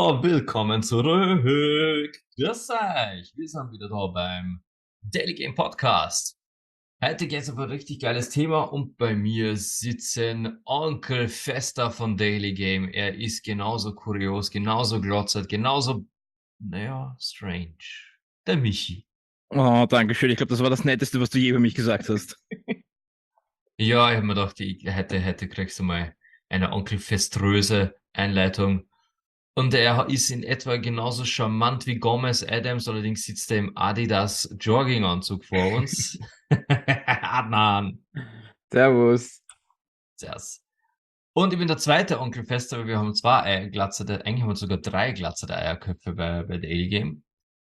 So, willkommen zurück. Grüß euch. Wir sind wieder da beim Daily Game Podcast. Heute geht's auf ein richtig geiles Thema und bei mir sitzen Onkel Fester von Daily Game. Er ist genauso kurios, genauso glotzert, genauso, strange. Der Michi. Oh, danke schön. Ich glaube, das war das Netteste, was du je über mich gesagt hast. Ja, ich habe mir gedacht, heute kriegst du mal eine Onkel Feströse Einleitung. Und er ist in etwa genauso charmant wie Gomez Adams, allerdings sitzt er im Adidas Jogginganzug vor uns. Adnan. Servus. Servus. Und ich bin der zweite Onkel Fester, aber wir haben zwei eigentlich haben wir sogar drei glatzerte Eierköpfe bei Daily Game.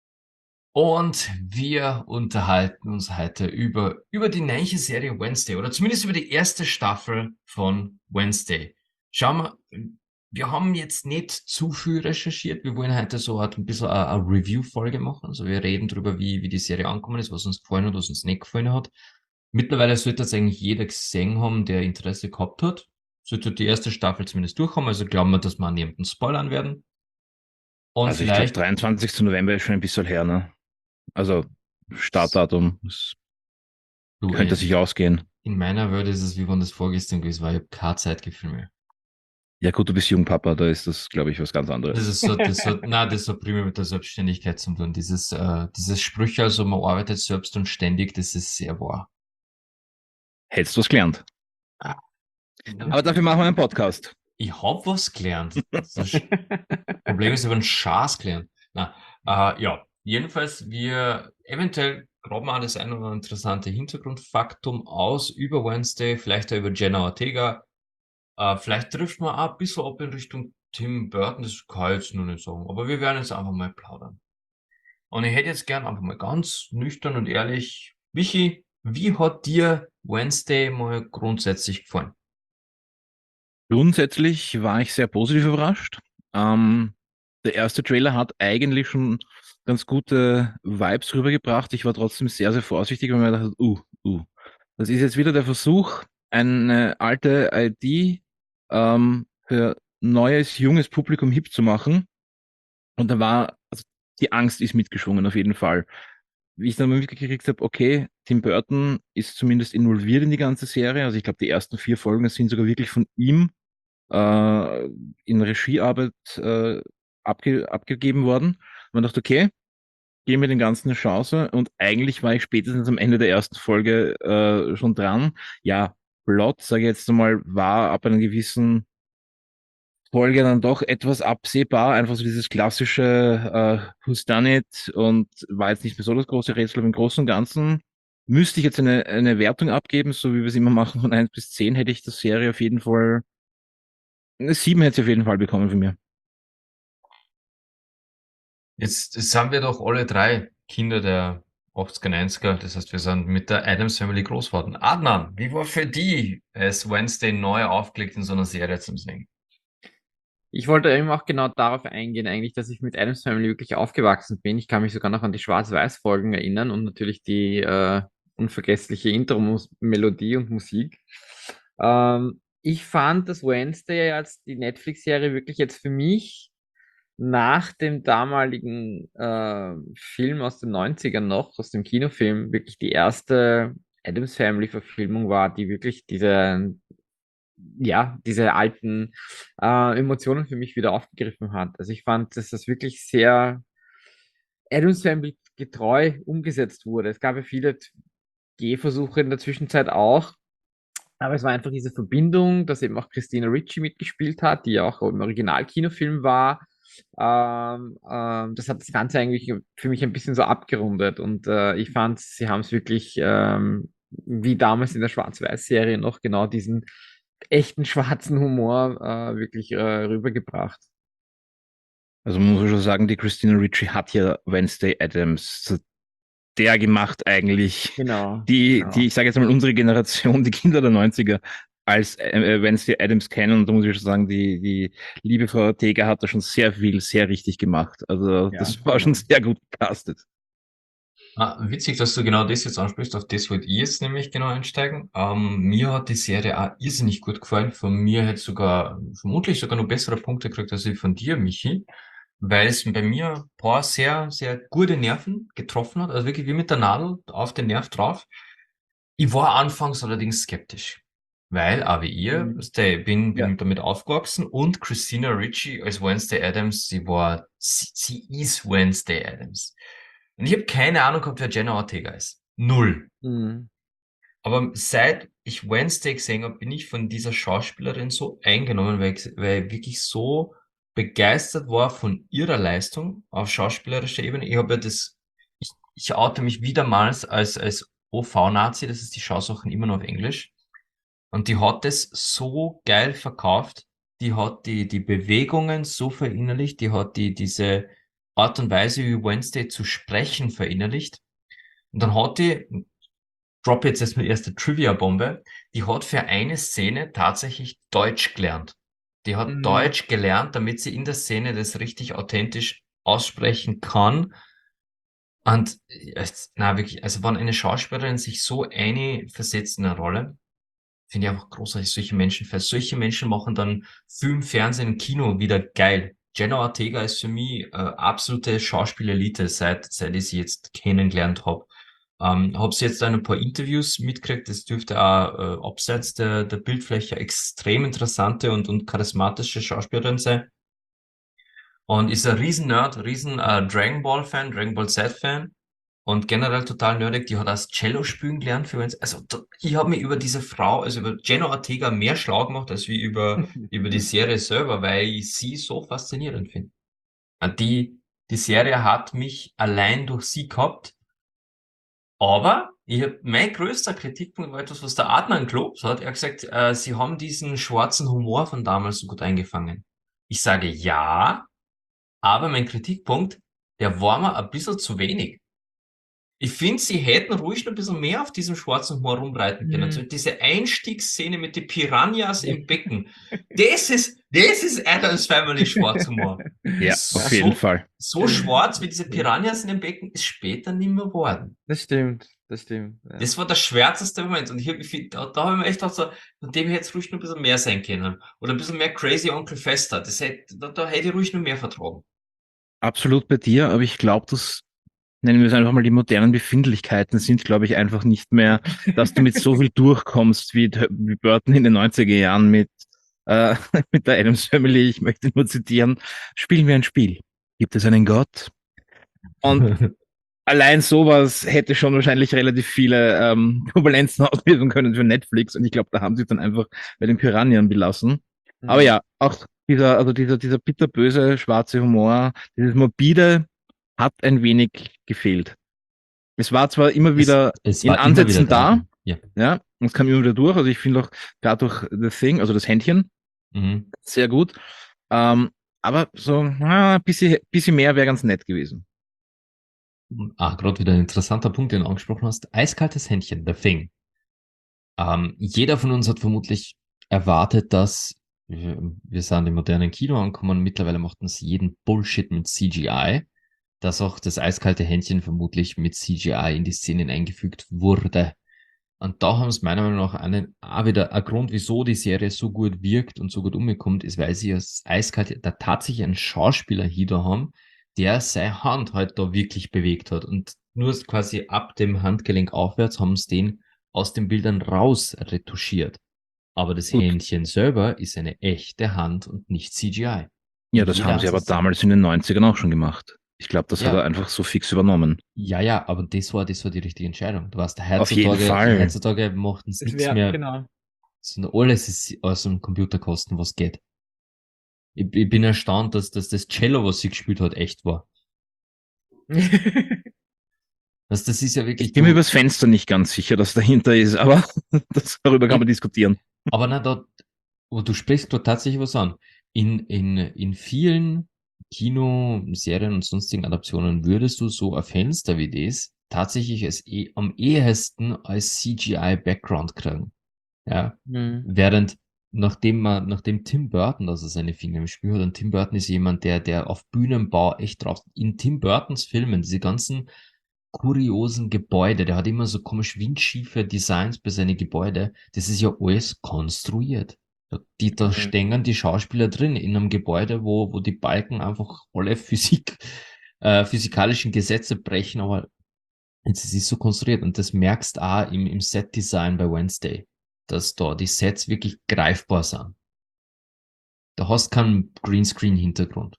Und wir unterhalten uns heute über die neue Serie Wednesday oder zumindest über die erste Staffel von Wednesday. Schauen wir haben jetzt nicht zu viel recherchiert. Wir wollen heute so ein bisschen eine Review-Folge machen. Also wir reden darüber, wie die Serie angekommen ist, was uns gefallen hat, was uns nicht gefallen hat. Mittlerweile sollte das eigentlich jeder gesehen haben, der Interesse gehabt hat. Sollte die erste Staffel zumindest durchkommen. Also glauben wir, dass wir an niemanden spoilern werden. Und Also ich glaube, vielleicht, 23. November ist schon ein bisschen her, ne? Also Startdatum, das du, könnte sich ausgehen. in meiner Welt ist es, wie wenn das vorgestern gewesen war. Ich habe kein Zeitgefühl mehr. Ja gut, du bist Jungpapa, da ist das, glaube ich, was ganz Das anderes. ist so, das hat primär mit der Selbstständigkeit zu tun. Dieses Sprüche, also man arbeitet selbst und ständig, das ist sehr wahr. Hättest du was gelernt. Ah, Aber dafür machen wir einen Podcast. ich hab was gelernt. Das Problem ist, ich hab einen Schatz gelernt. Na, ja, jedenfalls, wir eventuell graben wir das ein oder andere interessante Hintergrundfaktum aus über Wednesday, vielleicht auch über Jenna Ortega. Vielleicht trifft man auch ein bisschen ab in Richtung Tim Burton, das kann ich jetzt nur nicht sagen. Aber wir werden jetzt einfach mal plaudern. Und ich hätte jetzt gern einfach mal ganz nüchtern und ehrlich, Michi, wie hat dir Wednesday mal grundsätzlich gefallen? Grundsätzlich war ich sehr positiv überrascht. Ähm, Der erste Trailer hat eigentlich schon ganz gute Vibes rübergebracht. Ich war trotzdem sehr, sehr vorsichtig, weil mir gedacht, das ist jetzt wieder der Versuch, eine alte ID für neues, junges Publikum hip zu machen. Und da war, also die Angst ist mitgeschwungen auf jeden Fall. Wie ich dann mal mitgekriegt habe, okay, Tim Burton ist zumindest involviert in die ganze Serie. Also ich glaube, die ersten 4 Folgen sind sogar wirklich von ihm äh, in Regiearbeit abgegeben worden. Man dachte, okay, geben wir den Ganzen eine Chance. Und eigentlich war ich spätestens am Ende der ersten Folge schon dran. Ja, Plot, sage ich jetzt einmal, war ab einer gewissen Folge dann doch etwas absehbar. Einfach so dieses klassische Who's Done It und war jetzt nicht mehr so das große Rätsel. Aber im Großen und Ganzen müsste ich jetzt eine Wertung abgeben, so wie wir es immer machen, von 1 bis 10, hätte ich der Serie auf jeden Fall, eine 7 hätte sie auf jeden Fall bekommen von mir. Jetzt haben wir doch alle drei Kinder der 80er, 90er, das heißt, wir sind mit der Addams Family groß geworden. Adnan, wie war für die es Wednesday neu aufgelegt in so einer Serie zum Singen? Ich wollte eben auch genau darauf eingehen, eigentlich, dass ich mit Addams Family wirklich aufgewachsen bin. Ich kann mich sogar noch an die Schwarz-Weiß-Folgen erinnern und natürlich die unvergessliche Intro-Melodie und Musik. Ich fand das Wednesday als die Netflix-Serie wirklich jetzt für mich nach dem damaligen Film aus den 90ern noch, aus dem Kinofilm, wirklich die erste Addams Family-Verfilmung war, die wirklich diese alten Emotionen für mich wieder aufgegriffen hat. Also ich fand, dass das wirklich sehr Addams Family getreu umgesetzt wurde. Es gab ja viele Gehversuche in der Zwischenzeit auch, aber es war einfach diese Verbindung, dass eben auch Christina Ricci mitgespielt hat, die ja auch im Originalkinofilm war. Das hat das Ganze eigentlich für mich ein bisschen so abgerundet und ich fand, sie haben es wirklich wie damals in der Schwarz-Weiß-Serie noch genau diesen echten schwarzen Humor wirklich rübergebracht. Also man muss schon sagen, die Christina Ricci hat ja Wednesday Adams zu der gemacht eigentlich, Genau, die, genau. ich sage jetzt mal, unsere Generation, die Kinder der 90er, als Wednesday Adams kennen. Und da muss ich schon sagen, die liebe Frau Ortega hat da schon sehr viel, sehr richtig gemacht. Also Ja, das war schon genau. sehr gut gecastet. Witzig, dass du genau das jetzt ansprichst, auf das wollte ich jetzt nämlich genau einsteigen. Mir hat die Serie auch irrsinnig gut gefallen. Von mir hätte vermutlich sogar noch bessere Punkte gekriegt als ich von dir, Michi. weil es bei mir ein paar sehr, sehr gute Nerven getroffen hat, also wirklich wie mit der Nadel auf den Nerv drauf. Ich war anfangs allerdings skeptisch, weil, auch wie ihr, Mhm. bin Ja. damit aufgewachsen und Christina Ricci als Wednesday Addams, sie ist Wednesday Addams. Und ich habe keine Ahnung gehabt, wer Jenna Ortega ist. Null. Mhm. Aber seit ich Wednesday gesehen habe, bin ich von dieser Schauspielerin so eingenommen, weil ich wirklich so begeistert war von ihrer Leistung auf schauspielerischer Ebene. Ich oute mich wiedermals als OV-Nazi, das ist, die Schausachen immer nur auf Englisch. Und die hat es so geil verkauft. Die hat die Bewegungen so verinnerlicht. Die hat diese Art und Weise, wie Wednesday zu sprechen, verinnerlicht. Und dann hat die, drop jetzt erstmal die erste Trivia-Bombe, die hat für eine Szene tatsächlich Deutsch gelernt. Die hat Mhm. Deutsch gelernt, damit sie in der Szene das richtig authentisch aussprechen kann. Und na wirklich, also wenn eine Schauspielerin sich so versetzt in eine Rolle, finde ich einfach großartig, solche Menschen fest. Solche Menschen machen dann Film, Fernsehen, Kino wieder geil. Jenna Ortega ist für mich absolute Schauspielelite, seit ich sie jetzt kennengelernt habe. Habe sie jetzt ein paar Interviews mitgekriegt, das dürfte auch abseits der Bildfläche extrem interessante und charismatische Schauspielerin sein. Und ist ein Riesen-Nerd, Dragon Ball-Fan, Dragon Ball Z-Fan und generell total nerdig. Die hat auch das Cello spielen gelernt für uns. Also ich habe mich über diese Frau, also über Jenna Ortega mehr schlau gemacht, als wie über die Serie selber, weil ich sie so faszinierend finde. Und die Serie hat mich allein durch sie gehabt, aber mein größter Kritikpunkt war etwas, was der Adnan Globs hat. Er hat gesagt, sie haben diesen schwarzen Humor von damals so gut eingefangen. Ich sage ja, aber mein Kritikpunkt, der war mir ein bisschen zu wenig. Ich finde, sie hätten ruhig noch ein bisschen mehr auf diesem schwarzen Humor rumreiten können. So Mhm. diese Einstiegsszene mit den Piranhas im Becken. Das ist Addams Family Schwarzhumor. Ja, auf jeden So, Fall. so schwarz wie diese Piranhas in dem Becken ist später nicht mehr geworden. Das stimmt, das stimmt. Ja. Das war der schwärzeste Moment. Und da habe ich mir echt gedacht, so, von dem hätte es ruhig noch ein bisschen mehr sein können. Oder ein bisschen mehr Crazy Onkel Fester. Da hätte ich ruhig noch mehr vertragen. Absolut bei dir, aber ich glaube, das nennen wir es einfach mal, die modernen Befindlichkeiten sind, glaube ich, einfach nicht mehr, dass du mit so viel durchkommst wie Burton in den 90er Jahren äh, mit der Addams Family. Ich möchte nur zitieren, spielen wir ein Spiel. Gibt es einen Gott? Und allein sowas hätte schon wahrscheinlich relativ viele Turbulenzen auslösen können für Netflix. Und ich glaube, da haben sie dann einfach bei den Piranhien belassen. Aber Mhm. ja, auch dieser bitterböse schwarze Humor, dieses morbide hat ein wenig gefehlt. Es war zwar immer wieder Es in war immer wieder Ansätzen da. da, Ja. ja, und es kam immer wieder durch. Also ich finde auch gerade durch The Thing, also das Händchen, Mhm. sehr gut. Ähm, aber so ein bisschen mehr wäre ganz nett gewesen. Gerade wieder ein interessanter Punkt, den du angesprochen hast. Eiskaltes Händchen, The Thing. Jeder von uns hat vermutlich erwartet, dass wir sind im modernen Kino angekommen. Mittlerweile macht uns jeden Bullshit mit CGI, dass auch das eiskalte Händchen vermutlich mit CGI in die Szenen eingefügt wurde. Und da haben es meiner Meinung nach auch wieder ein Grund, wieso die Serie so gut wirkt und so gut umgekommt, ist, weil sie das eiskalte, da tatsächlich einen Schauspieler hier haben, der seine Hand halt da wirklich bewegt hat. Und nur quasi ab dem Handgelenk aufwärts haben sie den aus den Bildern raus retuschiert. Aber das Gut, Händchen selber ist eine echte Hand und nicht CGI. ja, In das jeder haben sie aber Einzelszene. damals in den 90ern auch schon gemacht. Ich glaube, das hat er Ja, einfach so fix übernommen. ja, aber das war die richtige Entscheidung. Du weißt, Auf jeden Fall. heutzutage machten es Es nichts wäre, mehr, genau. sondern alles ist aus dem Computerkosten, was geht. Ich bin erstaunt, dass das Cello, was sie gespielt hat, echt war. Das ist ja Ich wirklich, bin mir übers Fenster nicht ganz sicher, dass dahinter ist, aber darüber kann man ich, diskutieren. aber na, du sprichst dort tatsächlich was an. In vielen Kino, Serien und sonstigen Adaptionen würdest du so ein Fenster wie das tatsächlich am ehesten als CGI-Background kriegen. Ja. Mhm. Während, nachdem Tim Burton, also seine Finger im Spiel hat, und Tim Burton ist jemand, der auf Bühnenbau echt drauf, in Tim Burtons Filmen, diese ganzen kuriosen Gebäude, der hat immer so komisch windschiefe Designs bei seinen Gebäude, das ist ja alles konstruiert. Da Mhm. stehen die Schauspieler drin in einem Gebäude, wo die Balken einfach alle physikalischen Gesetze brechen, aber es ist so konstruiert und das merkst du auch im Set-Design bei Wednesday, dass da die Sets wirklich greifbar sind. Da hast keinen Greenscreen-Hintergrund.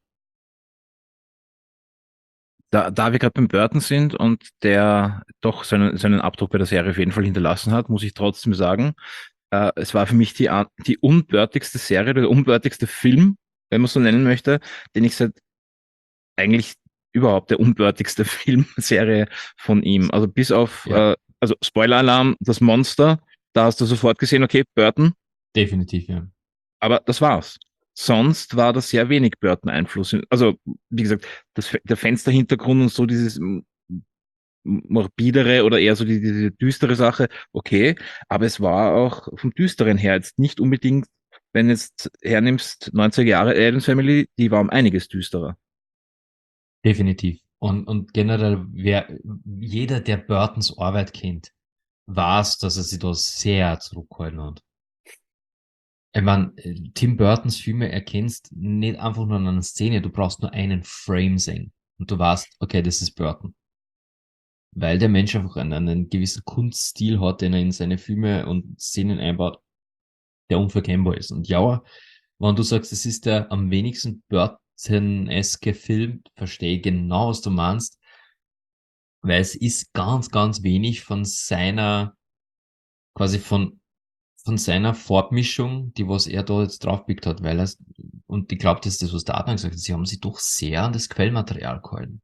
Da wir gerade beim Burton sind und der doch seinen Abdruck bei der Serie auf jeden Fall hinterlassen hat, muss ich trotzdem sagen, es war für mich die unbörtigste Serie oder der unbörtigste Film, wenn man es so nennen möchte, den ich seit eigentlich überhaupt der unbörtigste Filmserie von ihm. Also bis auf, Ja, also Spoiler-Alarm, das Monster, da hast du sofort gesehen, okay, Burton, definitiv, ja. aber das war's. Sonst war da sehr wenig Burton-Einfluss. Also, wie gesagt, der Fensterhintergrund und so dieses morbidere oder eher so diese düstere Sache, okay, aber es war auch vom Düsteren her jetzt nicht unbedingt, wenn du jetzt hernimmst, 90er Jahre Addams Family, die war um einiges düsterer. Definitiv. Und generell, jeder, der Burtons Arbeit kennt, weiß, dass er sich da sehr zurückgehalten hat. Ich meine, Tim Burtons Filme erkennst nicht einfach nur an einer Szene, du brauchst nur einen Frame sehen. Und du weißt, okay, das ist Burton. Weil der Mensch einfach einen gewissen Kunststil hat, den er in seine Filme und Szenen einbaut, der unverkennbar ist. Und ja, wenn du sagst, es ist der am wenigsten Burton-eske Film, verstehe ich genau, was du meinst, weil es ist ganz, ganz wenig von seiner, quasi von seiner Farbmischung, die was er da jetzt draufgepickt hat, weil er, und ich glaube, das ist das, was der Adnan gesagt hat, sie haben sich doch sehr an das Quellmaterial gehalten.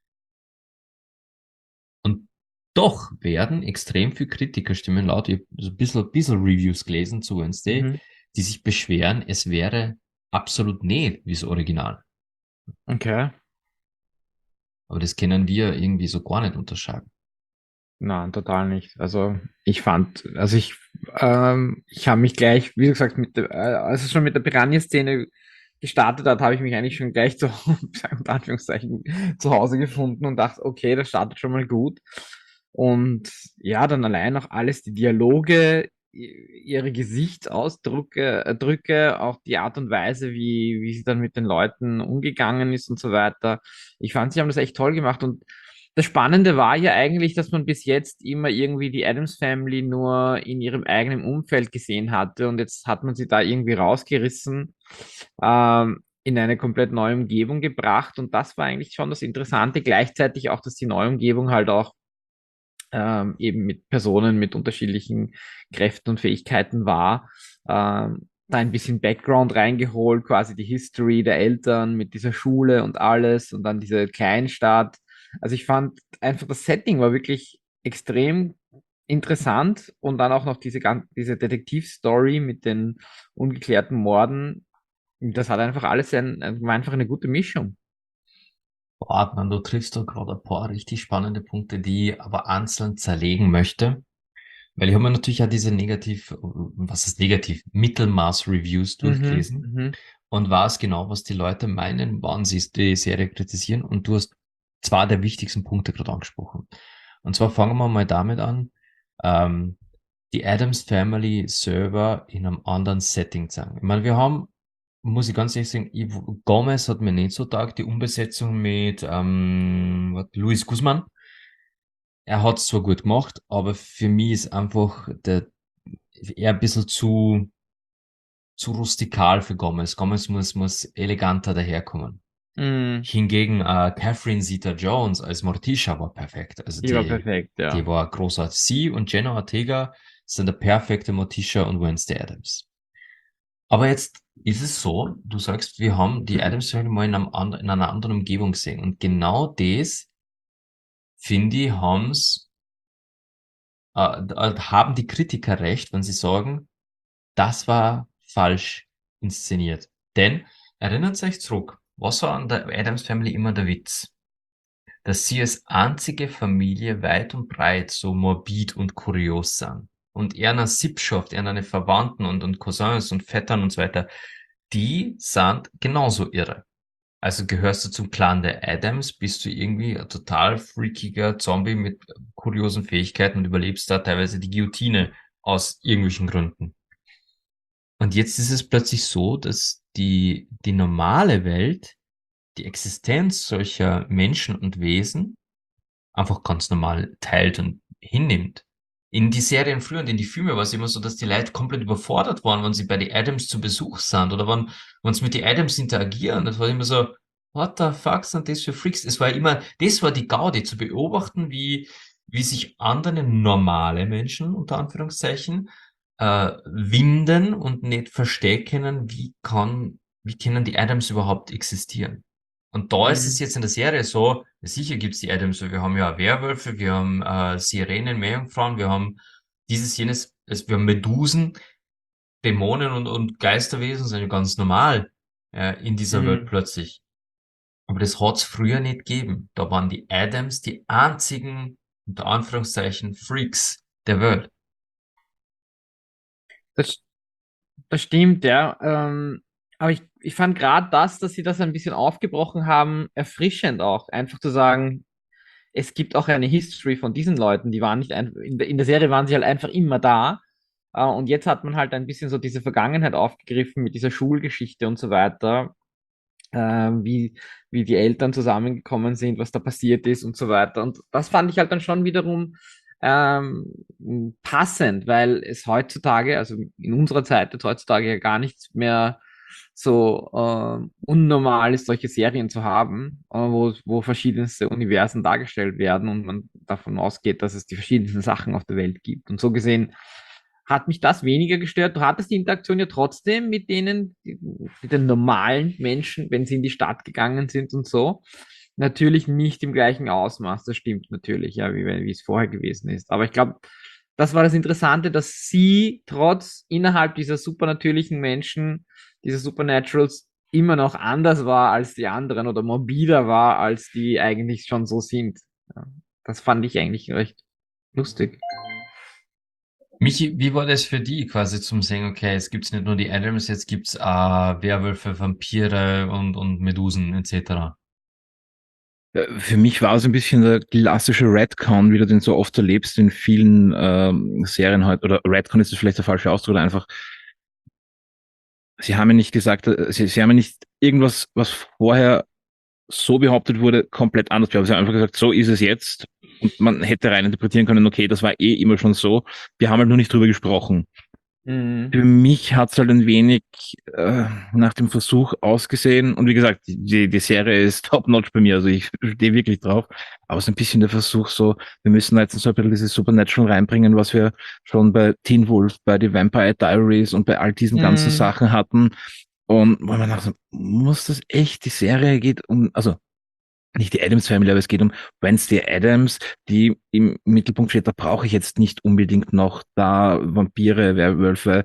Und doch werden extrem viel Kritikerstimmen laut. Ich habe so ein bisschen Reviews gelesen zu Wednesday, Mhm. die sich beschweren, es wäre absolut nicht wie das Original. Okay. Aber das können wir irgendwie so gar nicht unterscheiden. Nein, total nicht. Also ich habe mich gleich, wie gesagt, als es schon mit der Piranha-Szene gestartet hat, habe ich mich eigentlich schon gleich zu, unter Anführungszeichen, zu Hause gefunden und dachte, okay, das startet schon mal gut. Und ja, dann allein auch alles, die Dialoge, ihre Gesichtsausdrücke, Drücke, auch die Art und Weise, wie sie dann mit den Leuten umgegangen ist und so weiter. Ich fand, sie haben das echt toll gemacht und das Spannende war ja eigentlich, dass man bis jetzt immer irgendwie die Addams Family nur in ihrem eigenen Umfeld gesehen hatte und jetzt hat man sie da irgendwie rausgerissen, in eine komplett neue Umgebung gebracht und das war eigentlich schon das Interessante. Gleichzeitig auch, dass die neue Umgebung halt auch eben mit Personen mit unterschiedlichen Kräften und Fähigkeiten war. Da ein bisschen Background reingeholt, quasi die History der Eltern mit dieser Schule und alles und dann diese Kleinstadt. Also ich fand einfach das Setting war wirklich extrem interessant und dann auch noch diese Detektivstory mit den ungeklärten Morden. Das hat einfach war einfach eine gute Mischung. Boah, Adnan, du triffst da gerade ein paar richtig spannende Punkte, die ich aber einzeln zerlegen möchte. Weil ich habe mir natürlich auch diese was ist negativ, Mittelmaß-Reviews Mhm, durchgelesen mhm, und weiß genau, was die Leute meinen, wann sie die Serie kritisieren. Und du hast zwei der wichtigsten Punkte gerade angesprochen. Und zwar fangen wir mal damit an, ähm, die Addams Family Server in einem anderen Setting zeigen. Ich meine, wir haben, muss ich ganz ehrlich sagen, Gomez hat mir nicht so taugt, die Umbesetzung mit Luis Guzman. Er hat es zwar gut gemacht, aber für mich ist einfach eher ein bisschen zu rustikal für Gomez. Gomez muss eleganter daherkommen. mhm. Hingegen Catherine Zeta-Jones als Morticia war perfekt. Also Die war perfekt, die ja. war großartig. Sie und Jenna Ortega sind der perfekte Morticia und Wednesday Adams. Aber jetzt ist es so, du sagst, wir haben die Adams Family mal in einer anderen Umgebung gesehen. Und genau das, finde ich, haben die Kritiker recht, wenn sie sagen, das war falsch inszeniert. Denn, erinnert euch zurück, was war an der Adams Family immer der Witz? Dass sie als einzige Familie weit und breit so morbid und kurios sind. Und einer Sippschaft, eine Verwandten und Cousins und Vettern und so weiter, die sind genauso irre. Also gehörst du zum Clan der Adams, bist du irgendwie ein total freakiger Zombie mit kuriosen Fähigkeiten und überlebst da teilweise die Guillotine aus irgendwelchen Gründen. Und jetzt ist es plötzlich so, dass die normale Welt die Existenz solcher Menschen und Wesen einfach ganz normal teilt und hinnimmt. In die Serien früher und in die Filme war es immer so, dass die Leute komplett überfordert waren, wenn sie bei den Addams zu Besuch sind oder wenn sie mit den Addams interagieren. Das war immer so, what the fuck sind das für Freaks? Es war immer, das war die Gaudi, zu beobachten, wie sich andere normale Menschen, unter Anführungszeichen, winden und nicht verstehen können, wie können die Addams überhaupt existieren. Und da ist es Mhm. jetzt in der Serie so, sicher gibt's die Addams, wir haben ja Werwölfe, wir haben Sirenen, Meerjungfrauen, wir haben dieses, jenes, wir haben Medusen, Dämonen und Geisterwesen sind ja ganz normal in dieser Welt Mhm. plötzlich. Aber das hat's früher nicht gegeben. Da waren die Addams die einzigen, unter Anführungszeichen, Freaks der Welt. Das, das stimmt, ja. Aber ich fand gerade das, dass sie das ein bisschen aufgebrochen haben, erfrischend auch. Einfach zu sagen, es gibt auch eine History von diesen Leuten, die waren nicht ein, in der Serie waren sie halt einfach immer da. Und jetzt hat man halt ein bisschen so diese Vergangenheit aufgegriffen mit dieser Schulgeschichte und so weiter, wie, wie die Eltern zusammengekommen sind, was da passiert ist und so weiter. Und das fand ich halt dann schon wiederum ähm, passend, weil es heutzutage, also in unserer Zeit jetzt heutzutage ja gar nichts mehr so unnormal ist, solche Serien zu haben, wo verschiedenste Universen dargestellt werden und man davon ausgeht, dass es die verschiedensten Sachen auf der Welt gibt. Und so gesehen hat mich das weniger gestört. Du hattest die Interaktion ja trotzdem mit denen, mit den normalen Menschen, wenn sie in die Stadt gegangen sind und so. Natürlich nicht im gleichen Ausmaß, das stimmt natürlich, ja, wie es vorher gewesen ist. Aber ich glaube, das war das Interessante, dass sie trotz innerhalb dieser supernatürlichen Menschen, dieser Supernaturals, immer noch anders war als die anderen oder morbider war, als die eigentlich schon so sind. Ja, das fand ich eigentlich recht lustig. Michi, wie war das für die quasi zum Sehen, okay, es gibt's nicht nur die Addams, jetzt gibt's Werwölfe, Vampire und Medusen etc. Für mich war es ein bisschen der klassische Redcon, wie du den so oft erlebst in vielen Serien halt, oder Redcon ist das vielleicht der falsche Ausdruck, oder einfach, sie haben ja nicht gesagt, sie haben ja nicht irgendwas, was vorher so behauptet wurde, komplett anders behauptet. Sie haben einfach gesagt, so ist es jetzt. Und man hätte rein interpretieren können, okay, das war eh immer schon so. Wir haben halt nur nicht drüber gesprochen. Mhm. Für mich hat es halt ein wenig nach dem Versuch ausgesehen. Und wie gesagt, die Serie ist top-notch bei mir, also ich stehe wirklich drauf. Aber so ein bisschen der Versuch so, wir müssen jetzt so ein bisschen dieses Supernatural reinbringen, was wir schon bei Teen Wolf, bei The Vampire Diaries und bei all diesen ganzen Mhm. Sachen hatten. Und wo man dachte, muss das echt, die Serie geht um, also nicht die Addams Family, aber es geht um Wednesday Addams, die im Mittelpunkt steht. Da brauche ich jetzt nicht unbedingt noch da Vampire, Werwölfe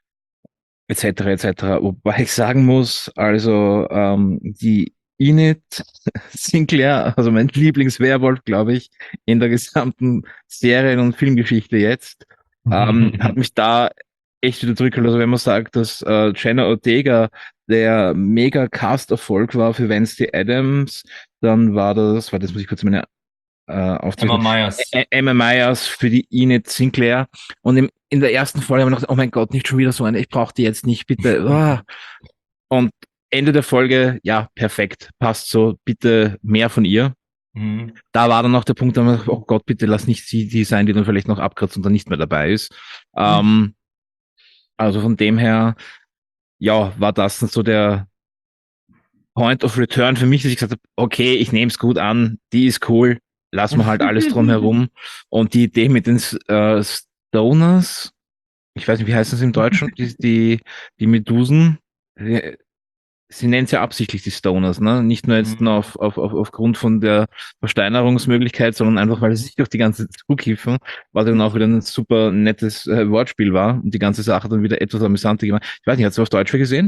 etc. etc. Wobei ich sagen muss, also die Enid Sinclair, also mein Lieblingswerwolf, glaube ich, in der gesamten Serien- und Filmgeschichte jetzt, hat mich da echt wieder zurückgeholt. Also wenn man sagt, dass Jenna Ortega der Mega-Cast-Erfolg war für Wednesday Addams, dann war das muss ich kurz meine Emma aufzeichnen. Myers. Emma Myers für die Enid Sinclair. Und in der ersten Folge haben wir gedacht, oh mein Gott, nicht schon wieder so eine, ich brauche die jetzt nicht, bitte. Ah. Und Ende der Folge, ja, perfekt, passt so, bitte mehr von ihr. Mhm. Da war dann noch der Punkt, da haben wir gedacht, oh Gott, bitte lass nicht sie die sein, die dann vielleicht noch abkürzt und dann nicht mehr dabei ist. Ähm, also von dem her, ja, war das dann so der Point of Return für mich, dass ich gesagt habe, okay, ich nehme es gut an, die ist cool, lass mal halt alles drumherum. Und die Idee mit den Stoners, ich weiß nicht, wie heißt das im Deutschen, die Medusen, äh, sie nennen es ja absichtlich die Stoners, ne? Nicht nur jetzt nur Mhm. aufgrund von der Versteinerungsmöglichkeit, sondern einfach, weil sie sich durch die ganze Zeit zukiffen, was dann auch wieder ein super nettes Wortspiel war und die ganze Sache dann wieder etwas amüsanter gemacht. Ich weiß nicht, hast du auf Deutsch gesehen?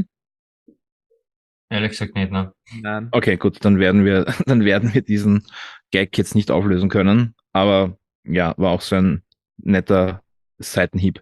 Ehrlich gesagt nicht, ne? Nein. Okay, gut, dann werden wir diesen Gag jetzt nicht auflösen können. Aber ja, war auch so ein netter Seitenhieb.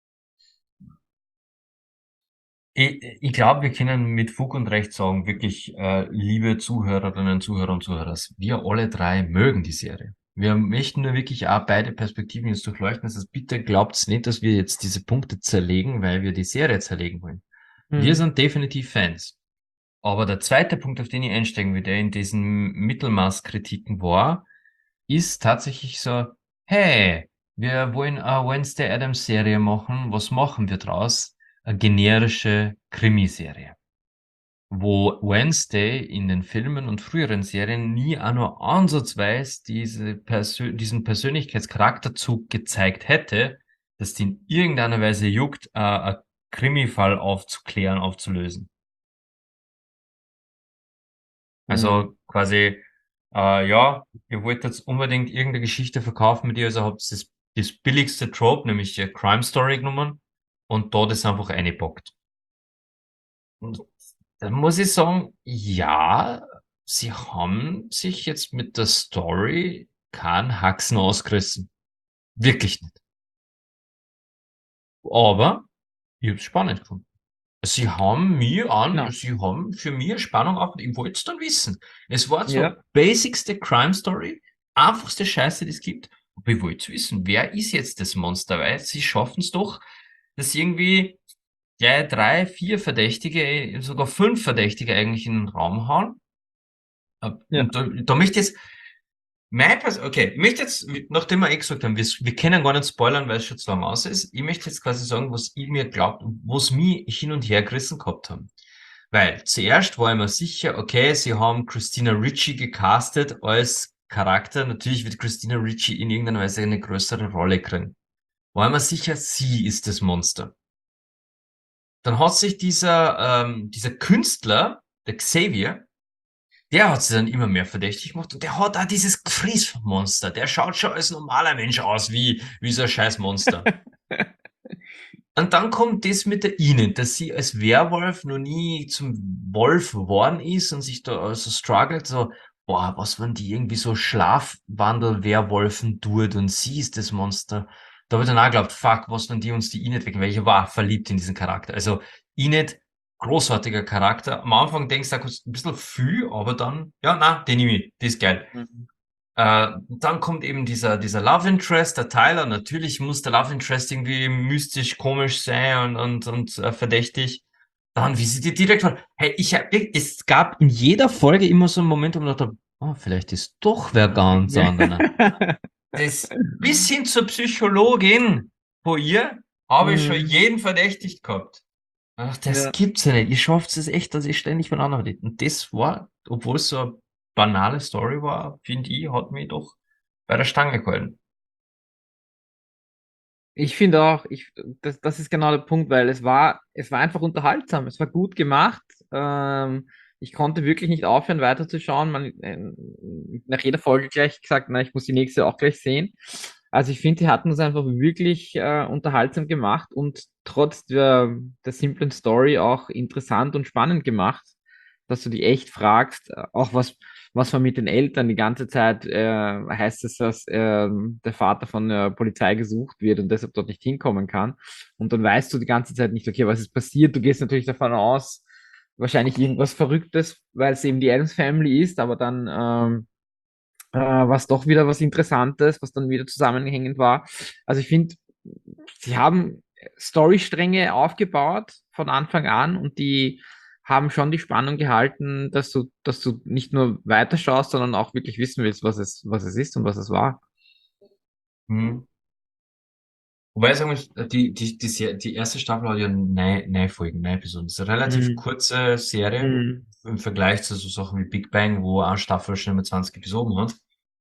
Ich glaube, wir können mit Fug und Recht sagen, wirklich, liebe Zuhörerinnen, Zuhörer und Zuhörer, wir alle drei mögen die Serie. Wir möchten nur wirklich auch beide Perspektiven jetzt durchleuchten. Also bitte glaubt's nicht, dass wir jetzt diese Punkte zerlegen, weil wir die Serie zerlegen wollen. Wir sind definitiv Fans. Aber der zweite Punkt, auf den ich einsteigen will, der in diesen Mittelmaßkritiken war, ist tatsächlich so, hey, wir wollen eine Wednesday Addams Serie machen. Was machen wir draus? Eine generische Krimiserie. Wo Wednesday in den Filmen und früheren Serien nie auch nur ansatzweise diesen Persönlichkeitscharakterzug gezeigt hätte, dass die in irgendeiner Weise juckt, ein Krimifall aufzuklären, aufzulösen. Also quasi, ja, ihr wollt jetzt unbedingt irgendeine Geschichte verkaufen mit ihr, also habt das billigste Trope, nämlich die Crime Story genommen und da das einfach eingebockt. Und dann muss ich sagen, ja, sie haben sich jetzt mit der Story keinen Haxen ausgerissen. Wirklich nicht. Aber ich hab's spannend gefunden. Sie haben Genau. sie haben für mich Spannung aufgebaut. Ich wollte es dann wissen. Es war zwar Ja. basicste Crime Story, einfachste Scheiße, die es gibt, aber ich wollte wissen, wer ist jetzt das Monster? Weil sie schaffen es doch, dass irgendwie gleich 3, 4 Verdächtige, sogar 5 Verdächtige eigentlich in den Raum hauen. Ja. Und da möchte ich jetzt, okay, ich möchte jetzt, nachdem wir gesagt haben, wir können gar nicht spoilern, weil es schon zu lang aus ist, ich möchte jetzt quasi sagen, was ich mir glaubt, was mich hin und her gerissen gehabt haben. Weil zuerst war ich mir sicher, okay, sie haben Christina Ricci gecastet als Charakter. Natürlich wird Christina Ricci in irgendeiner Weise eine größere Rolle kriegen. War ich mir sicher, sie ist das Monster. Dann hat sich dieser Künstler, der Xavier, der hat sich dann immer mehr verdächtig gemacht und der hat auch dieses Gefriesmonster. Der schaut schon als normaler Mensch aus, wie so ein scheiß Monster. Und dann kommt das mit der Enid, dass sie als Werwolf noch nie zum Wolf geworden ist und sich da so struggelt, so, boah, was wenn die irgendwie so Schlafwandel-Werwolfen tut und sie ist das Monster. Da habe ich dann auch geglaubt, fuck, was wenn die uns die Enid wecken, weil ich war verliebt in diesen Charakter. Also Enid, großartiger Charakter. Am Anfang denkst du, da kostet ein bisschen viel, aber dann, ja, na, den nehme ich, die ist geil. Dann kommt eben dieser Love Interest, der Tyler. Natürlich muss der Love Interest irgendwie mystisch, komisch sein und verdächtig. Dann, wie sie die direkt von, hey, es gab in jeder Folge immer so einen Moment, wo man dachte, oh, vielleicht ist doch wer ganz anderer. Das bis hin zur Psychologin von ihr habe ich schon jeden verdächtigt gehabt. Ach, das Ja. gibt's ja nicht. Ihr schafft es echt, dass ich ständig von anderen rede. Und das war, obwohl es so eine banale Story war, finde ich, hat mich doch bei der Stange gehalten. Ich finde auch, das ist genau der Punkt, weil es war einfach unterhaltsam, es war gut gemacht. Ich konnte wirklich nicht aufhören, weiterzuschauen. Nach jeder Folge gleich gesagt, na, ich muss die nächste auch gleich sehen. Also ich finde, die hatten es einfach wirklich unterhaltsam gemacht und trotz der simplen Story auch interessant und spannend gemacht, dass du dich echt fragst, auch was man mit den Eltern die ganze Zeit heißt es, dass der Vater von der Polizei gesucht wird und deshalb dort nicht hinkommen kann. Und dann weißt du die ganze Zeit nicht, okay, was ist passiert? Du gehst natürlich davon aus, wahrscheinlich irgendwas Verrücktes, weil es eben die Addams Family ist, aber dann war es doch wieder was Interessantes, was dann wieder zusammenhängend war. Also ich finde, sie haben Storystränge aufgebaut von Anfang an und die haben schon die Spannung gehalten, dass du nicht nur weiterschaust, sondern auch wirklich wissen willst, was es ist und was es war. Hm. Wobei ich sagen muss, die erste Staffel hat ja 9 Folgen, 9 Episoden. Das ist eine relativ kurze Serie im Vergleich zu so Sachen wie Big Bang, wo eine Staffel schon mal 20 Episoden hat.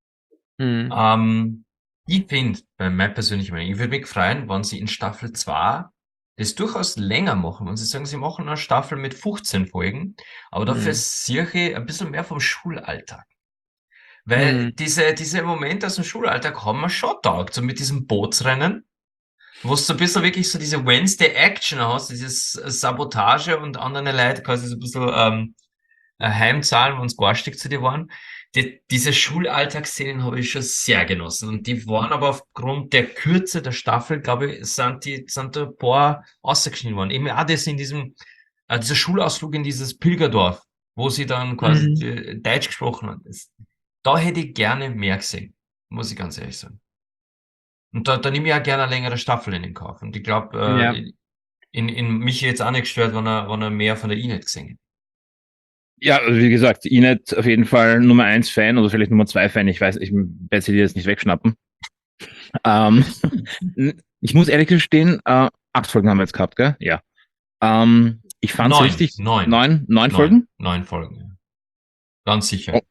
Ich finde, bei meiner persönlichen Meinung, ich würde mich freuen, wenn sie in Staffel 2 das durchaus länger machen. Wenn sie sagen, sie machen eine Staffel mit 15 Folgen, aber dafür sehe ich ein bisschen mehr vom Schulalltag. Weil diese Momente aus dem Schulalltag haben wir schon taugt, so mit diesem Bootsrennen, wo du so ein bisschen wirklich so diese Wednesday-Action hast, dieses Sabotage und andere Leute quasi so ein bisschen heimzahlen, wenn es garstig zu dir waren. Diese Schulalltagsszenen habe ich schon sehr genossen. Und die waren aber aufgrund der Kürze der Staffel, glaube ich, sind da ein paar ausgeschnitten worden. Eben auch das in dieser Schulausflug in dieses Pilgerdorf, wo sie dann quasi Deutsch gesprochen haben. Da hätte ich gerne mehr gesehen. muss ich ganz ehrlich sagen. Und da nehme ich ja gerne eine längere Staffel in den Kauf. Und ich glaube, Ja. in mich jetzt auch nicht gestört, wenn er mehr von der Inet gesehen hat. Ja, also wie gesagt, Inet auf jeden Fall Nummer 1 Fan oder vielleicht Nummer 2 Fan. Ich weiß, ich werde sie dir jetzt nicht wegschnappen. Ähm, ich muss ehrlich gestehen, 8 Folgen haben wir jetzt gehabt, gell? Ja. Ich fand's richtig. 9 Folgen? 9 Folgen, ja. Ganz sicher. Oh.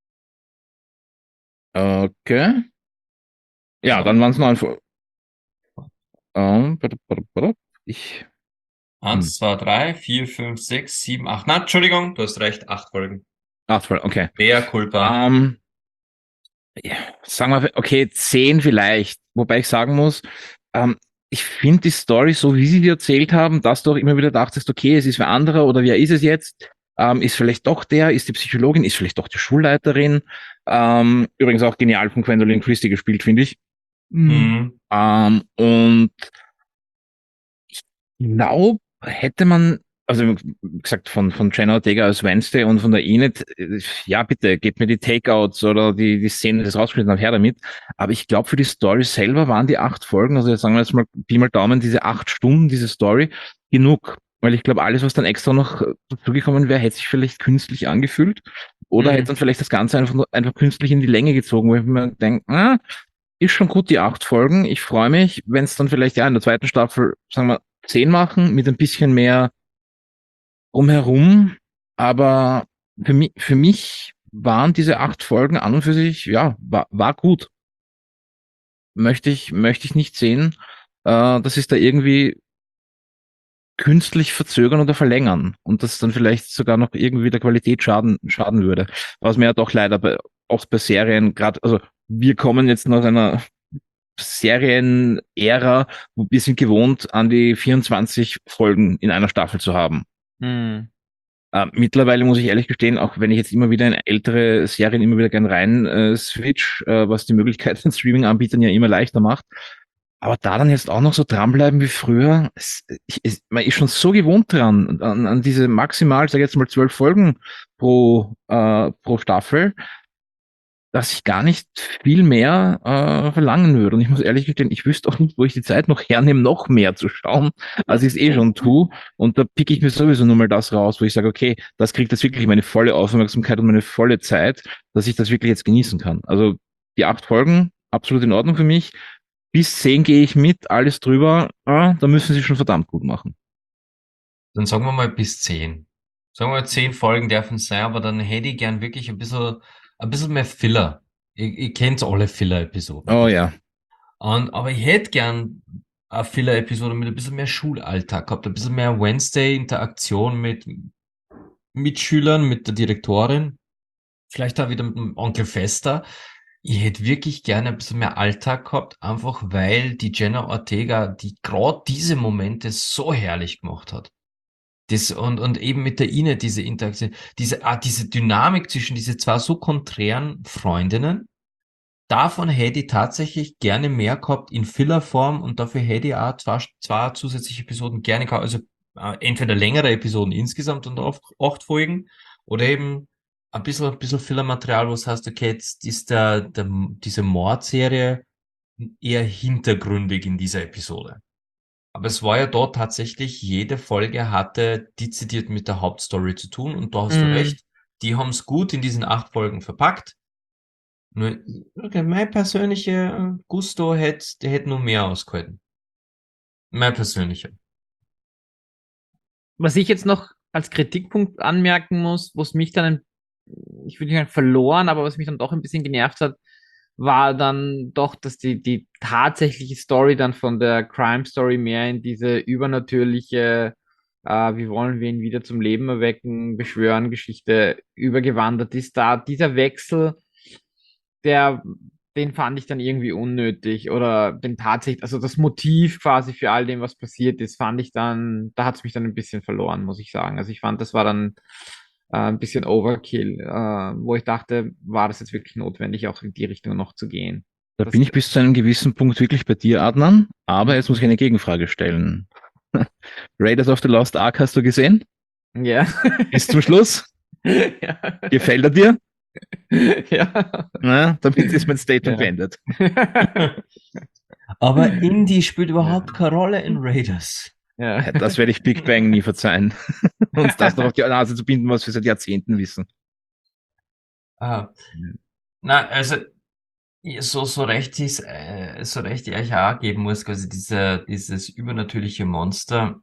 Okay. Ja, Ja. dann waren es 9 Folgen. Ich. 1, 2, 3, 4, 5, 6, 7, 8. Na, Entschuldigung, du hast recht, 8 Folgen. 8 Folgen, okay. Mea culpa. Ja, sagen wir, okay, 10 vielleicht. Wobei ich sagen muss, ich finde die Story, so wie sie dir erzählt haben, dass du auch immer wieder dachtest, okay, es ist wer anderer oder wer ist es jetzt? Ist vielleicht doch der, ist die Psychologin, ist vielleicht doch die Schulleiterin. Übrigens auch genial von Gwendolyn Christie gespielt, finde ich. Mhm. Und ich glaube, hätte man, also wie gesagt, von Jenna Ortega als Wednesday und von der Enid, ja bitte, gebt mir die Takeouts oder die Szenen, das rausgeschnitten habe, her damit. Aber ich glaube, für die Story selber waren die 8 Folgen, also jetzt sagen wir jetzt mal Pi mal Daumen, diese 8 Stunden, diese Story, genug. Weil ich glaube, alles, was dann extra noch dazugekommen wäre, hätte sich vielleicht künstlich angefühlt. Oder hätte dann vielleicht das Ganze einfach künstlich in die Länge gezogen, wo ich mir denke, ist schon gut, die 8 Folgen. Ich freue mich, wenn es dann vielleicht ja in der zweiten Staffel, sagen wir, 10 machen, mit ein bisschen mehr umherum. Aber für mich waren diese 8 Folgen an und für sich, ja, war gut. Möchte ich nicht sehen, dass es da irgendwie künstlich verzögern oder verlängern und das dann vielleicht sogar noch irgendwie der Qualität schaden würde. Was mir ja doch leider oft bei Serien gerade, also wir kommen jetzt aus einer Serien-Ära, wo wir sind gewohnt, an die 24 Folgen in einer Staffel zu haben. Hm. Mittlerweile muss ich ehrlich gestehen, auch wenn ich jetzt immer wieder in ältere Serien immer wieder gern rein switch, was die Möglichkeit von Streaming-Anbietern ja immer leichter macht. Aber da dann jetzt auch noch so dranbleiben wie früher, man ist schon so gewohnt dran, an diese maximal, sag ich jetzt mal 12 Folgen pro Staffel, dass ich gar nicht viel mehr verlangen würde. Und ich muss ehrlich gestehen, ich wüsste auch nicht, wo ich die Zeit noch hernehme, noch mehr zu schauen, als ich es eh schon tue. Und da picke ich mir sowieso nur mal das raus, wo ich sage, okay, das kriegt jetzt wirklich meine volle Aufmerksamkeit und meine volle Zeit, dass ich das wirklich jetzt genießen kann. Also die 8 Folgen, absolut in Ordnung für mich. Bis 10 gehe ich mit, alles drüber, da müssen sie schon verdammt gut machen. Dann sagen wir mal bis 10. Sagen wir mal 10 Folgen dürfen es sein, aber dann hätte ich gern wirklich ein bisschen mehr Filler. Ihr kennt alle Filler-Episoden. Oh ja. Aber ich hätte gern eine Filler-Episode mit ein bisschen mehr Schulalltag gehabt, ein bisschen mehr Wednesday-Interaktion mit Mitschülern, mit der Direktorin, vielleicht auch wieder mit dem Onkel Fester. Ich hätte wirklich gerne ein bisschen mehr Alltag gehabt, einfach weil die Jenna Ortega, die gerade diese Momente so herrlich gemacht hat. Und eben mit der Ine diese Interaktion, diese Dynamik zwischen diese zwei so konträren Freundinnen, davon hätte ich tatsächlich gerne mehr gehabt in Fillerform und dafür hätte ich auch zwei zusätzliche Episoden gerne gehabt. Also entweder längere Episoden insgesamt und 8 Folgen oder eben ein bisschen Fillermaterial, wo es heißt, okay, jetzt ist diese Mordserie eher hintergründig in dieser Episode. Aber es war ja dort tatsächlich, jede Folge hatte dezidiert mit der Hauptstory zu tun und da hast du recht, die haben es gut in diesen 8 Folgen verpackt. Nur, okay, mein persönlicher Gusto der hätte nur mehr ausgehalten. Mein persönlicher. Was ich jetzt noch als Kritikpunkt anmerken muss, wo es mich dann, ich würde nicht sagen verloren, aber was mich dann doch ein bisschen genervt hat, war dann doch, dass die tatsächliche Story dann von der Crime Story mehr in diese übernatürliche, wie wollen wir ihn wieder zum Leben erwecken, beschwören Geschichte übergewandert ist. Da dieser Wechsel, den fand ich dann irgendwie unnötig oder den tatsächlich, also das Motiv quasi für all dem, was passiert ist, fand ich dann, da hat es mich dann ein bisschen verloren, muss ich sagen. Also ich fand, das war dann ein bisschen Overkill, wo ich dachte, war das jetzt wirklich notwendig, auch in die Richtung noch zu gehen? Da Das, bin ich bis zu einem gewissen Punkt wirklich bei dir, Adnan. Aber jetzt muss ich eine Gegenfrage stellen. Raiders of the Lost Ark hast du gesehen? ja. Bis zum Schluss? Ja. Gefällt er dir? Ja. Na, damit ist mein Statement Ja. beendet. Aber Indie spielt überhaupt Ja. keine Rolle in Raiders. Ja. Das werde ich Big Bang nie verzeihen. Uns das noch auf die Nase zu binden, was wir seit Jahrzehnten wissen. Ah. Na, also so recht so recht ich euch auch geben muss, quasi dieses übernatürliche Monster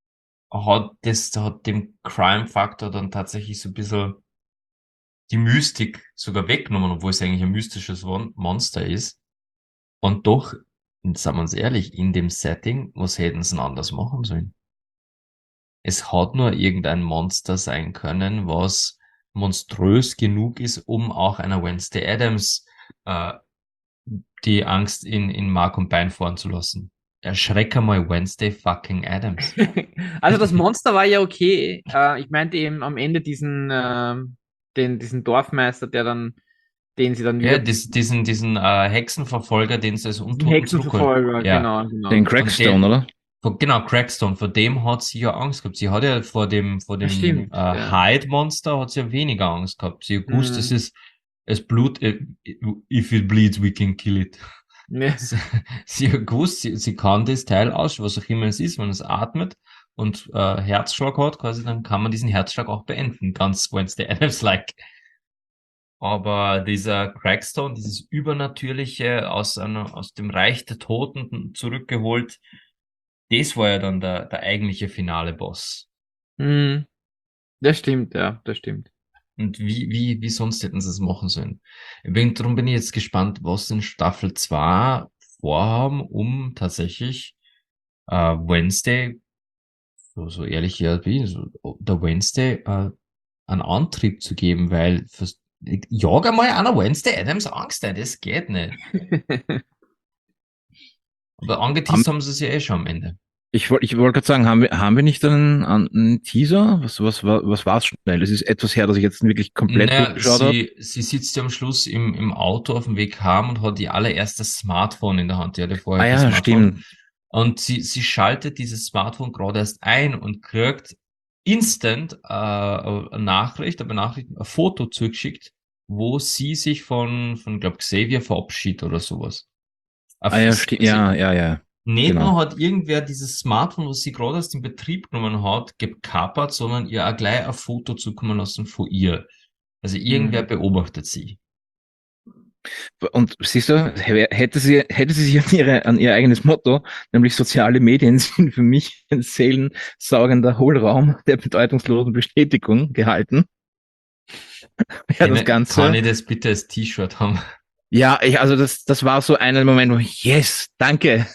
hat dem Crime-Faktor dann tatsächlich so ein bisschen die Mystik sogar weggenommen, obwohl es eigentlich ein mystisches Monster ist. Und doch, sagen wir uns ehrlich, in dem Setting, was hätten sie denn anders machen sollen? Es hat nur irgendein Monster sein können, was monströs genug ist, um auch einer Wednesday Adams äh, die Angst in Mark und Bein fahren zu lassen. Erschreck einmal Wednesday fucking Adams. Also das Monster war ja okay. Ich meinte eben am Ende diesen Dorfmeister, den sie dann Ja, wieder, diesen Hexenverfolger, den sie als diesen Untoten zurückholen. Hexenverfolger, Ja. genau, genau. Den Und Crackstone, oder? Genau, Crackstone, vor dem hat sie ja Angst gehabt. Sie hat ja vor Das dem stimmt, ja. Hyde-Monster hat sie ja weniger Angst gehabt. Sie hat gewusst, Mhm. es Blut, if it bleeds, we can kill it. Ja. Sie, sie hat gewusst, sie kann das Teil aus, was auch immer es ist, wenn es atmet und Herzschlag hat, quasi, dann kann man diesen Herzschlag auch beenden. Ganz Wednesday Addams-like. Aber dieser Crackstone, dieses Übernatürliche aus dem Reich der Toten zurückgeholt, das war ja dann der eigentliche finale Boss. Mhm. Das stimmt, ja, das stimmt. Und wie sonst hätten sie es machen sollen? Darum bin ich jetzt gespannt, was in Staffel 2 vorhaben, um tatsächlich Wednesday, so ehrlich ich bin, so, der Wednesday einen Antrieb zu geben, weil jag einmal einer Wednesday Adams Angst ein, das geht nicht. Aber angeteased haben sie es ja eh schon am Ende. Ich wollte gerade sagen, haben wir nicht einen Teaser? Was war es schnell? Es ist etwas her, dass ich jetzt wirklich komplett Naja, durchgeschaut habe. sie sitzt ja am Schluss im Auto auf dem Weg heim und hat die allererste Smartphone in der Hand. Die hatte vorher Ah kein ja, Smartphone. stimmt. Und sie schaltet dieses Smartphone gerade erst ein und kriegt instant eine Nachricht, ein Foto zugeschickt, wo sie sich von glaub, Xavier verabschiedet oder sowas. Ah ja, stimmt. Also, Ja, ja, ja. nicht Genau. nur hat irgendwer dieses Smartphone, was sie gerade erst in Betrieb genommen hat, gekapert, sondern ihr auch gleich ein Foto zukommen lassen von ihr. Also irgendwer Mhm. beobachtet sie. Und siehst du, hätte sie sich an ihr eigenes Motto, nämlich soziale Medien sind für mich ein seelensaugender Hohlraum der bedeutungslosen Bestätigung gehalten. Ja, das Kann Ganze. ich das bitte als T-Shirt haben? Ja, also das war so einer Moment, wo ich, yes, danke.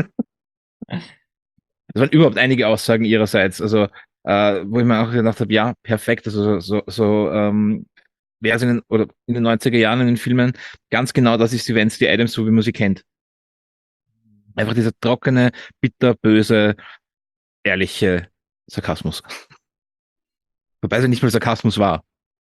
Das waren überhaupt einige Aussagen ihrerseits, also wo ich mir auch gedacht habe, ja, perfekt, also wäre es oder in den 90er Jahren in den Filmen, ganz genau das ist die Wednesday Addams, so wie man sie kennt. Einfach dieser trockene, bitter, böse, ehrliche Sarkasmus. Wobei es ja nicht mal Sarkasmus war.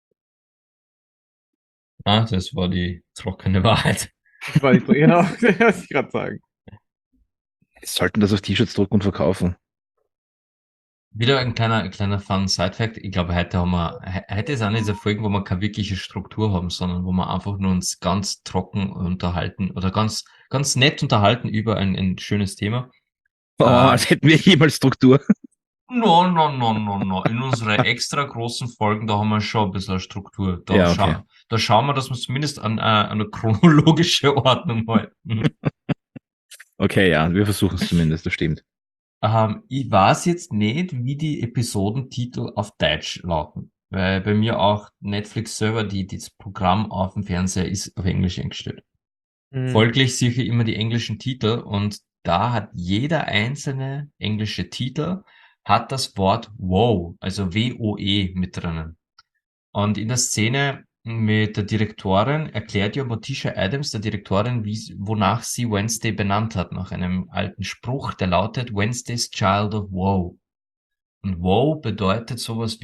Ah, das war die trockene Wahrheit. Das war die, genau, was ich gerade sagen. Wir sollten das auf T-Shirts drucken und verkaufen. Wieder ein kleiner Fun-Side-Fact. Ich glaube, heute ist eine dieser Folgen, wo wir keine wirkliche Struktur haben, sondern wo wir einfach nur uns ganz trocken unterhalten oder ganz nett unterhalten über ein schönes Thema. Oh, Äh, als hätten wir jemals Struktur. No, no, no, no, no. In unsere extra großen Folgen, da haben wir schon ein bisschen Struktur. Ja, okay. Da schauen wir, dass wir zumindest an eine chronologische Ordnung halten. Okay, ja, wir versuchen es zumindest, das stimmt. Ich weiß jetzt nicht, wie die Episodentitel auf Deutsch lauten, weil bei mir auch Netflix selber das Programm auf dem Fernseher ist auf Englisch eingestellt. Mhm. Folglich sehe ich immer die englischen Titel und da hat jeder einzelne englische Titel hat das Wort wow, also W-O-E mit drinnen. Und in der Szene mit der Direktorin erklärt ja Morticia Adams, der Direktorin, wonach sie Wednesday benannt hat, nach einem alten Spruch, der lautet Wednesday's Child of Woe. Und Woe bedeutet sowas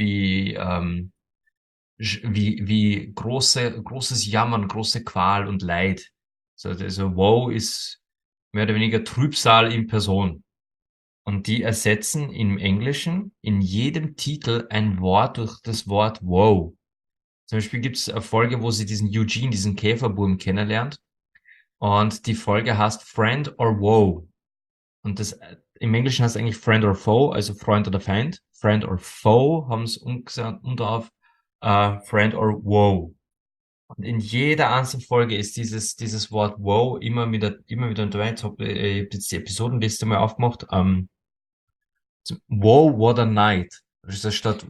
wie großes Jammern, große Qual und Leid. Also Woe ist mehr oder weniger Trübsal in Person. Und die ersetzen im Englischen in jedem Titel ein Wort durch das Wort Woe. Zum Beispiel gibt es eine Folge, wo sie diesen Eugene, diesen Käferbuben kennenlernt. Und die Folge heißt Friend or Woe. Und das im Englischen heißt eigentlich Friend or Foe, also Freund oder Feind. Friend or Foe haben es umgesagt und auf Friend or Woe. Und in jeder einzelnen Folge ist dieses Wort Woe immer wieder dabei. Ich habe jetzt die Episodenliste mal aufgemacht. Woe, what a night. Also statt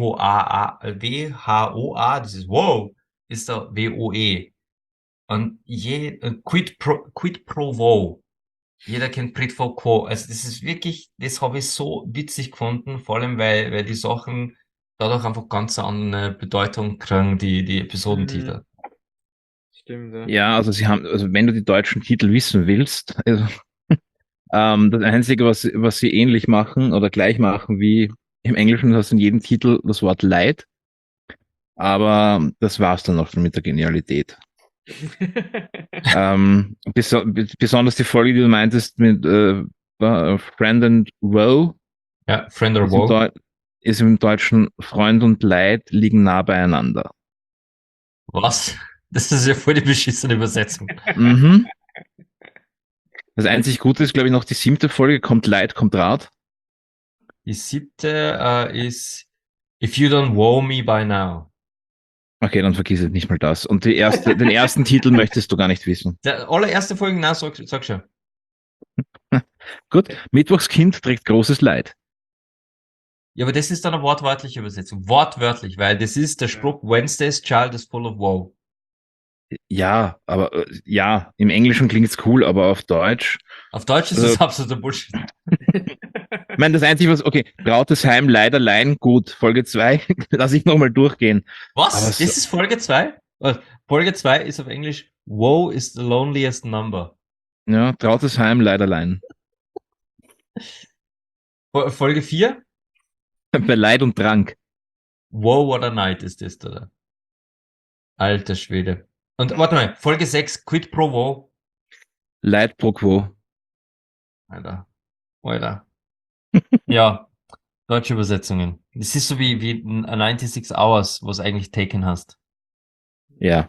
W-H-O-A, dieses Woe, ist da W-O-E. Und quid pro Woe. Jeder kennt Quid pro Quo. Also das ist wirklich, das habe ich so witzig gefunden, vor allem weil die Sachen dadurch einfach ganz andere Bedeutung kriegen, die Episodentitel. Stimmt, ja. Ja, also wenn du die deutschen Titel wissen willst, also, das Einzige, was sie ähnlich machen oder gleich machen wie im Englischen, hast du in jedem Titel das Wort Leid, aber das war's dann auch schon mit der Genialität. Besonders die Folge, die du meintest mit Friend and Woe, Ja, Friend or ist im, Woe. Deu ist im Deutschen Freund und Leid liegen nah beieinander. Was? Das ist ja voll die beschissene Übersetzung. Mhm. Das einzig Gute ist, glaube ich, noch die 7. Folge, kommt Leid, kommt Rat. Die 7. ist If You Don't Woe Me By Now. Okay, dann vergiss es nicht mal das. Und den ersten Titel möchtest du gar nicht wissen. Der allererste Folge, na, sag schon. Gut, Mittwochskind trägt großes Leid. Ja, aber das ist dann eine wortwörtliche Übersetzung. Wortwörtlich, weil das ist der Spruch, Wednesday's child is full of woe. Ja, aber ja, im Englischen klingt es cool, aber auf Deutsch. Auf Deutsch ist das absoluter Bullshit. Ich meine, das Einzige, okay, Brautesheim, leider Lein, gut, Folge 2, lass ich nochmal durchgehen. Was? Aber Das ist Folge 2? Folge 2 ist auf Englisch Woe is the loneliest number. Ja, Trautesheim, leider Lein. Folge 4? Bei Leid und Trank. Woe, what a night ist das, oder? Alter Schwede. Und warte mal, Folge 6, Quid pro Woe. Leid pro quo. Alter. Ja, deutsche Übersetzungen. Das ist so wie 96 Hours, was eigentlich Taken hast. Ja.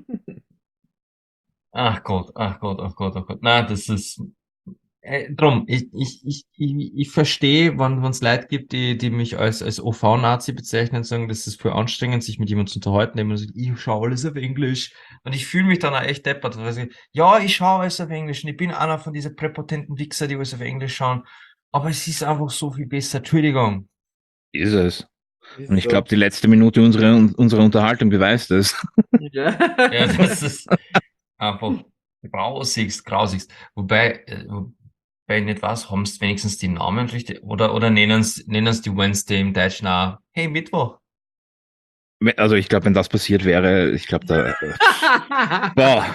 Ach Gott. Na, das ist, drum, ich verstehe, wenn es Leute gibt, die mich als OV-Nazi bezeichnen und sagen, das ist voll anstrengend, sich mit jemandem zu unterhalten, der immer sagt, ich schaue alles auf Englisch. Und ich fühle mich dann auch echt deppert, weil ich schaue alles auf Englisch und ich bin einer von diesen präpotenten Wichser, die alles auf Englisch schauen. Aber es ist einfach so viel besser. Entschuldigung. Ist es. Ist Und ich so. glaube, die letzte Minute unserer Unterhaltung beweist es. Ja. Ja, das ist einfach grausigst. Wobei ich nicht weiß, haben sie wenigstens die Namen richtig, oder nennen sie die Wednesday im Deutschen auch, hey, Mittwoch. Also ich glaube, wenn das passiert wäre, ich glaube, da. Boah.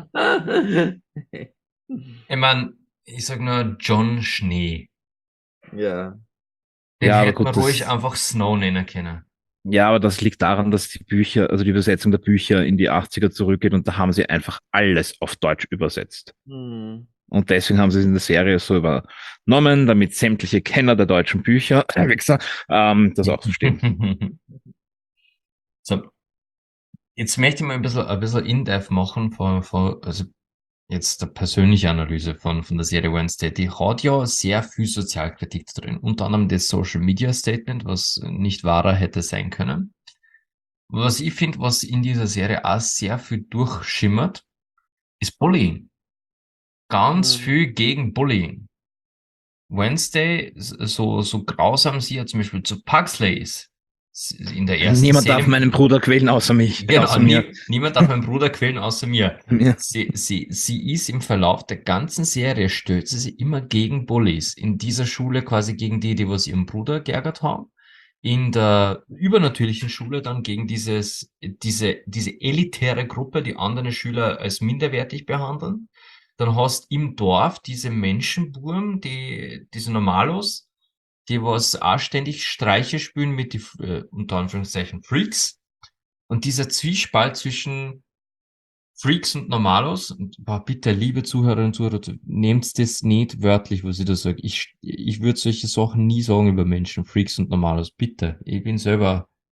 Ich mein, ich sag nur John Schnee. Ja. Den Ja, aber hätte gut, man das- ruhig einfach Snow nennen können. Ja, aber das liegt daran, dass die Bücher, also die Übersetzung der Bücher in die 80er zurückgeht und da haben sie einfach alles auf Deutsch übersetzt. Hm. Und deswegen haben sie es in der Serie so übernommen, damit sämtliche Kenner der deutschen Bücher, Wichser, das auch verstehen. So. Jetzt möchte ich mal ein bisschen in-depth machen also jetzt der persönliche Analyse von der Serie Wednesday. Die hat ja sehr viel Sozialkritik drin. Unter anderem das Social Media Statement, was nicht wahrer hätte sein können. Was ich finde, was in dieser Serie auch sehr viel durchschimmert, ist Bullying. Ganz viel gegen Bullying. Wednesday, so grausam sie ja zum Beispiel zu Pugsley ist, in der ersten Niemand Szene. darf meinen Bruder quälen außer mich. Genau, außer mir. niemand darf meinen Bruder quälen außer mir. Ja. Sie ist im Verlauf der ganzen Serie, stößt sie immer gegen Bullies. In dieser Schule quasi gegen die was ihren Bruder geärgert haben. In der übernatürlichen Schule dann gegen diese elitäre Gruppe, die andere Schüler als minderwertig behandeln. Dann hast im Dorf diese Menschenburm, diese Normalos, die was auch ständig Streiche spielen mit die, unter Anführungszeichen, Freaks. Und dieser Zwiespalt zwischen Freaks und Normalos, und bitte, liebe Zuhörerinnen und Zuhörer, nehmt das nicht wörtlich, was ich da sage. Ich würde solche Sachen nie sagen über Menschen, Freaks und Normalos. Bitte. Ich bin selber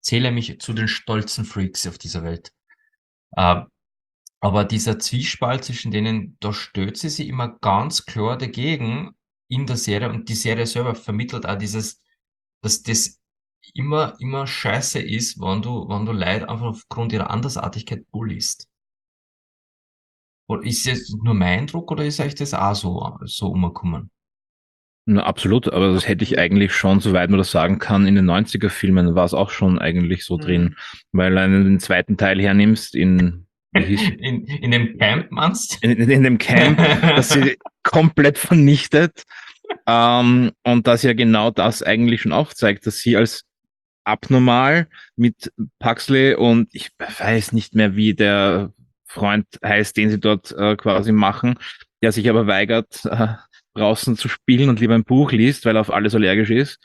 zähle mich zu den stolzen Freaks auf dieser Welt. Äh, aber dieser Zwiespalt zwischen denen, da stößt sie sich immer ganz klar dagegen in der Serie und die Serie selber vermittelt auch dass das immer scheiße ist, wenn du Leute einfach aufgrund ihrer Andersartigkeit bullyst. Oder ist es nur mein Eindruck oder ist euch das auch so umgekommen? Na, absolut, aber das hätte ich eigentlich schon, soweit man das sagen kann, in den 90er-Filmen war es auch schon eigentlich so drin. Weil wenn du den zweiten Teil hernimmst, wie hieß, In dem Camp, meinst in dem Camp, das sie komplett vernichtet. Und das ja genau das eigentlich schon aufzeigt, dass sie als abnormal mit Paxley und ich weiß nicht mehr, wie der Freund heißt, den sie dort quasi machen, der sich aber weigert, draußen zu spielen und lieber ein Buch liest, weil er auf alles allergisch ist,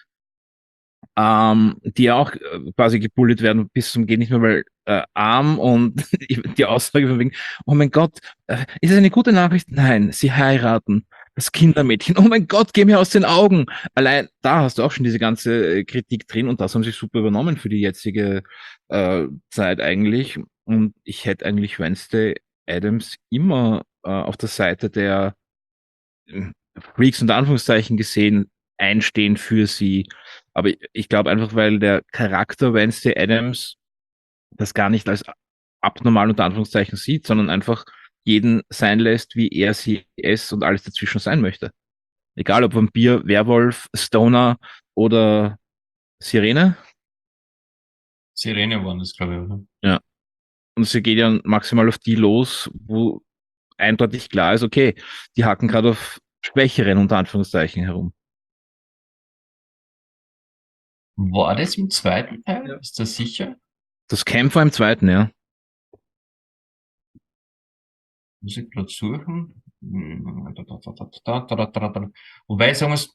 die auch quasi gebullet werden bis zum geht nicht mehr, weil arm und die Aussage von wegen, oh mein Gott, ist es eine gute Nachricht? Nein, sie heiraten. Das Kindermädchen, oh mein Gott, geh mir aus den Augen. Allein da hast du auch schon diese ganze Kritik drin und das haben sie super übernommen für die jetzige Zeit eigentlich. Und ich hätte eigentlich Wednesday Adams immer auf der Seite der Freaks unter Anführungszeichen gesehen, einstehen für sie. Aber ich glaube einfach, weil der Charakter Wednesday Adams das gar nicht als abnormal unter Anführungszeichen sieht, sondern einfach jeden sein lässt, wie er sie ist und alles dazwischen sein möchte. Egal ob Vampir, Werwolf, Stoner oder Sirene. Sirene waren das, glaube ich, oder? Ja. Und sie geht ja maximal auf die los, wo eindeutig klar ist, okay, die hacken gerade auf Schwächeren unter Anführungszeichen herum. War das im zweiten Teil? Ist das sicher? Das Camp war im zweiten, ja. Muss ich gerade suchen. Wobei ich sagen muss,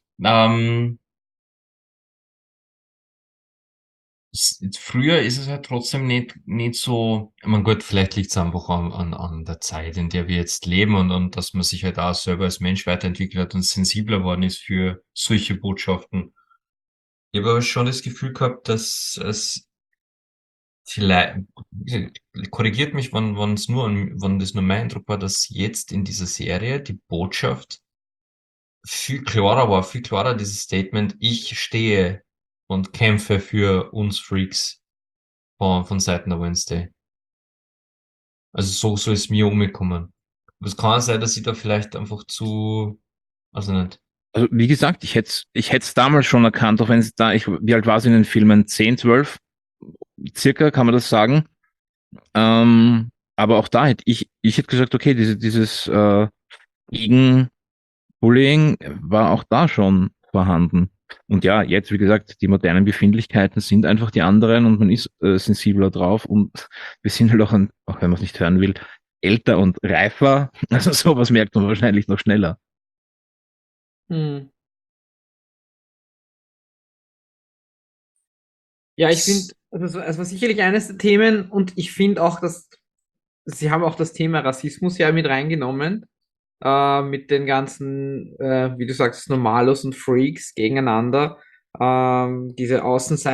früher ist es halt trotzdem nicht so, ich meine, gut, vielleicht liegt es einfach an der Zeit, in der wir jetzt leben und dass man sich halt auch selber als Mensch weiterentwickelt hat und sensibler geworden ist für solche Botschaften. Ich habe aber schon das Gefühl gehabt, dass es vielleicht, korrigiert mich, wenn das nur mein Eindruck war, dass jetzt in dieser Serie die Botschaft viel klarer war, viel klarer dieses Statement, ich stehe und kämpfe für uns Freaks von Seiten der Wednesday. Also so ist mir umgekommen. Es kann sein, dass ich da vielleicht einfach also nicht. Also wie gesagt, ich hätte es damals schon erkannt, auch wenn es da, wie alt war sie in den Filmen? 10, 12? Circa, kann man das sagen. Aber auch da ich hätte gesagt, okay, dieses Gegenbullying war auch da schon vorhanden. Und ja, jetzt, wie gesagt, die modernen Befindlichkeiten sind einfach die anderen und man ist sensibler drauf und wir sind halt auch wenn man es nicht hören will, älter und reifer. Also sowas merkt man wahrscheinlich noch schneller. Hm. Ja, ich finde, es war sicherlich eines der Themen und ich finde auch, dass sie haben auch das Thema Rassismus ja mit reingenommen, mit den ganzen, wie du sagst, Normalos und Freaks gegeneinander. Diese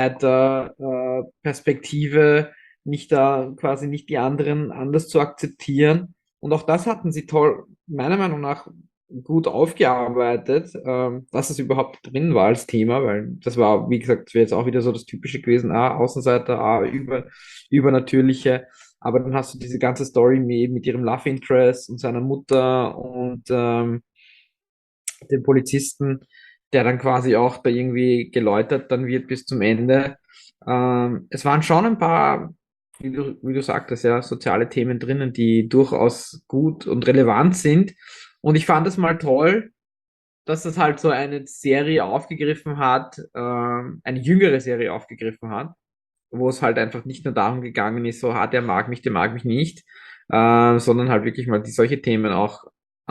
Außenseiter-Perspektive, nicht da quasi nicht die anderen anders zu akzeptieren. Und auch das hatten sie toll, meiner Meinung nach, gut aufgearbeitet, dass es überhaupt drin war als Thema, weil das war, wie gesagt, das wäre jetzt auch wieder so das Typische gewesen, Außenseiter, Übernatürliche. Aber dann hast du diese ganze Story mit ihrem Love Interest und seiner Mutter und dem Polizisten, der dann quasi auch da irgendwie geläutert dann wird bis zum Ende. Es waren schon ein paar, wie du sagtest, ja, soziale Themen drinnen, die durchaus gut und relevant sind. Und ich fand es mal toll, dass das halt so eine Serie aufgegriffen hat, eine jüngere Serie aufgegriffen hat, wo es halt einfach nicht nur darum gegangen ist, so, der mag mich nicht, sondern halt wirklich mal solche Themen auch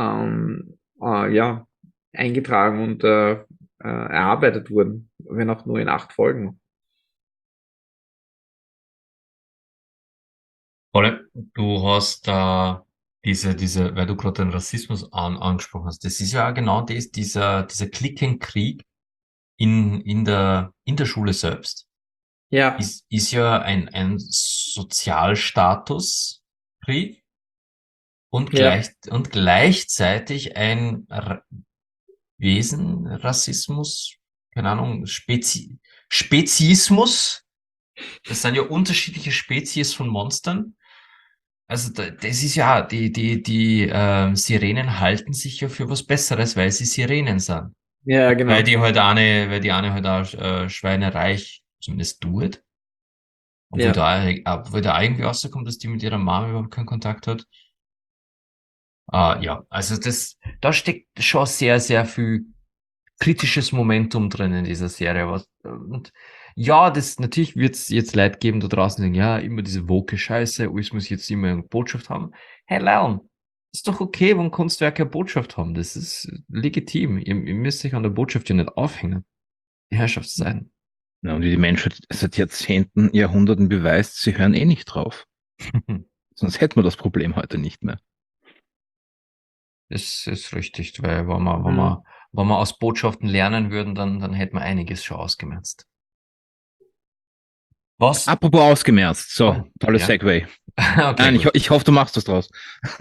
ja, eingetragen und erarbeitet wurden, wenn auch nur in 8 Folgen. Voll, du hast da weil du gerade den Rassismus angesprochen hast. Das ist ja auch genau dieser Cliquenkrieg in der Schule selbst. Ja, ist ja ein Sozialstatuskrieg und ja, gleichzeitig ein Wesenrassismus, keine Ahnung, Speziismus. Das sind ja unterschiedliche Spezies von Monstern. Also das ist ja, die Sirenen halten sich ja für was Besseres, weil sie Sirenen sind. ja, Weil genau. weil die eine halt auch schweinereich zumindest tut. Ja. Obwohl da irgendwie rauskommt, dass die mit ihrer Mama überhaupt keinen Kontakt hat. Ja, also da steckt schon sehr, sehr viel kritisches Momentum drin in dieser Serie. Und ja, natürlich wird es jetzt Leute geben da draußen, die denken, ja, immer diese woke Scheiße, alles muss jetzt immer eine Botschaft haben. Hey, Leon, ist doch okay, wenn Kunstwerke eine Botschaft haben. Das ist legitim. Ihr müsst euch an der Botschaft ja nicht aufhängen. Die Herrschaftszeiten. Ja, und wie die Menschheit seit Jahrzehnten, Jahrhunderten beweist, sie hören eh nicht drauf. Sonst hätten wir das Problem heute nicht mehr. Das ist richtig, weil Mhm. wenn wir aus Botschaften lernen würden, dann hätten wir einiges schon ausgemerzt. Was? Apropos ausgemerzt. So, Oh, tolles ja. Segway. Okay, Nein, gut. ich hoffe, du machst das draus.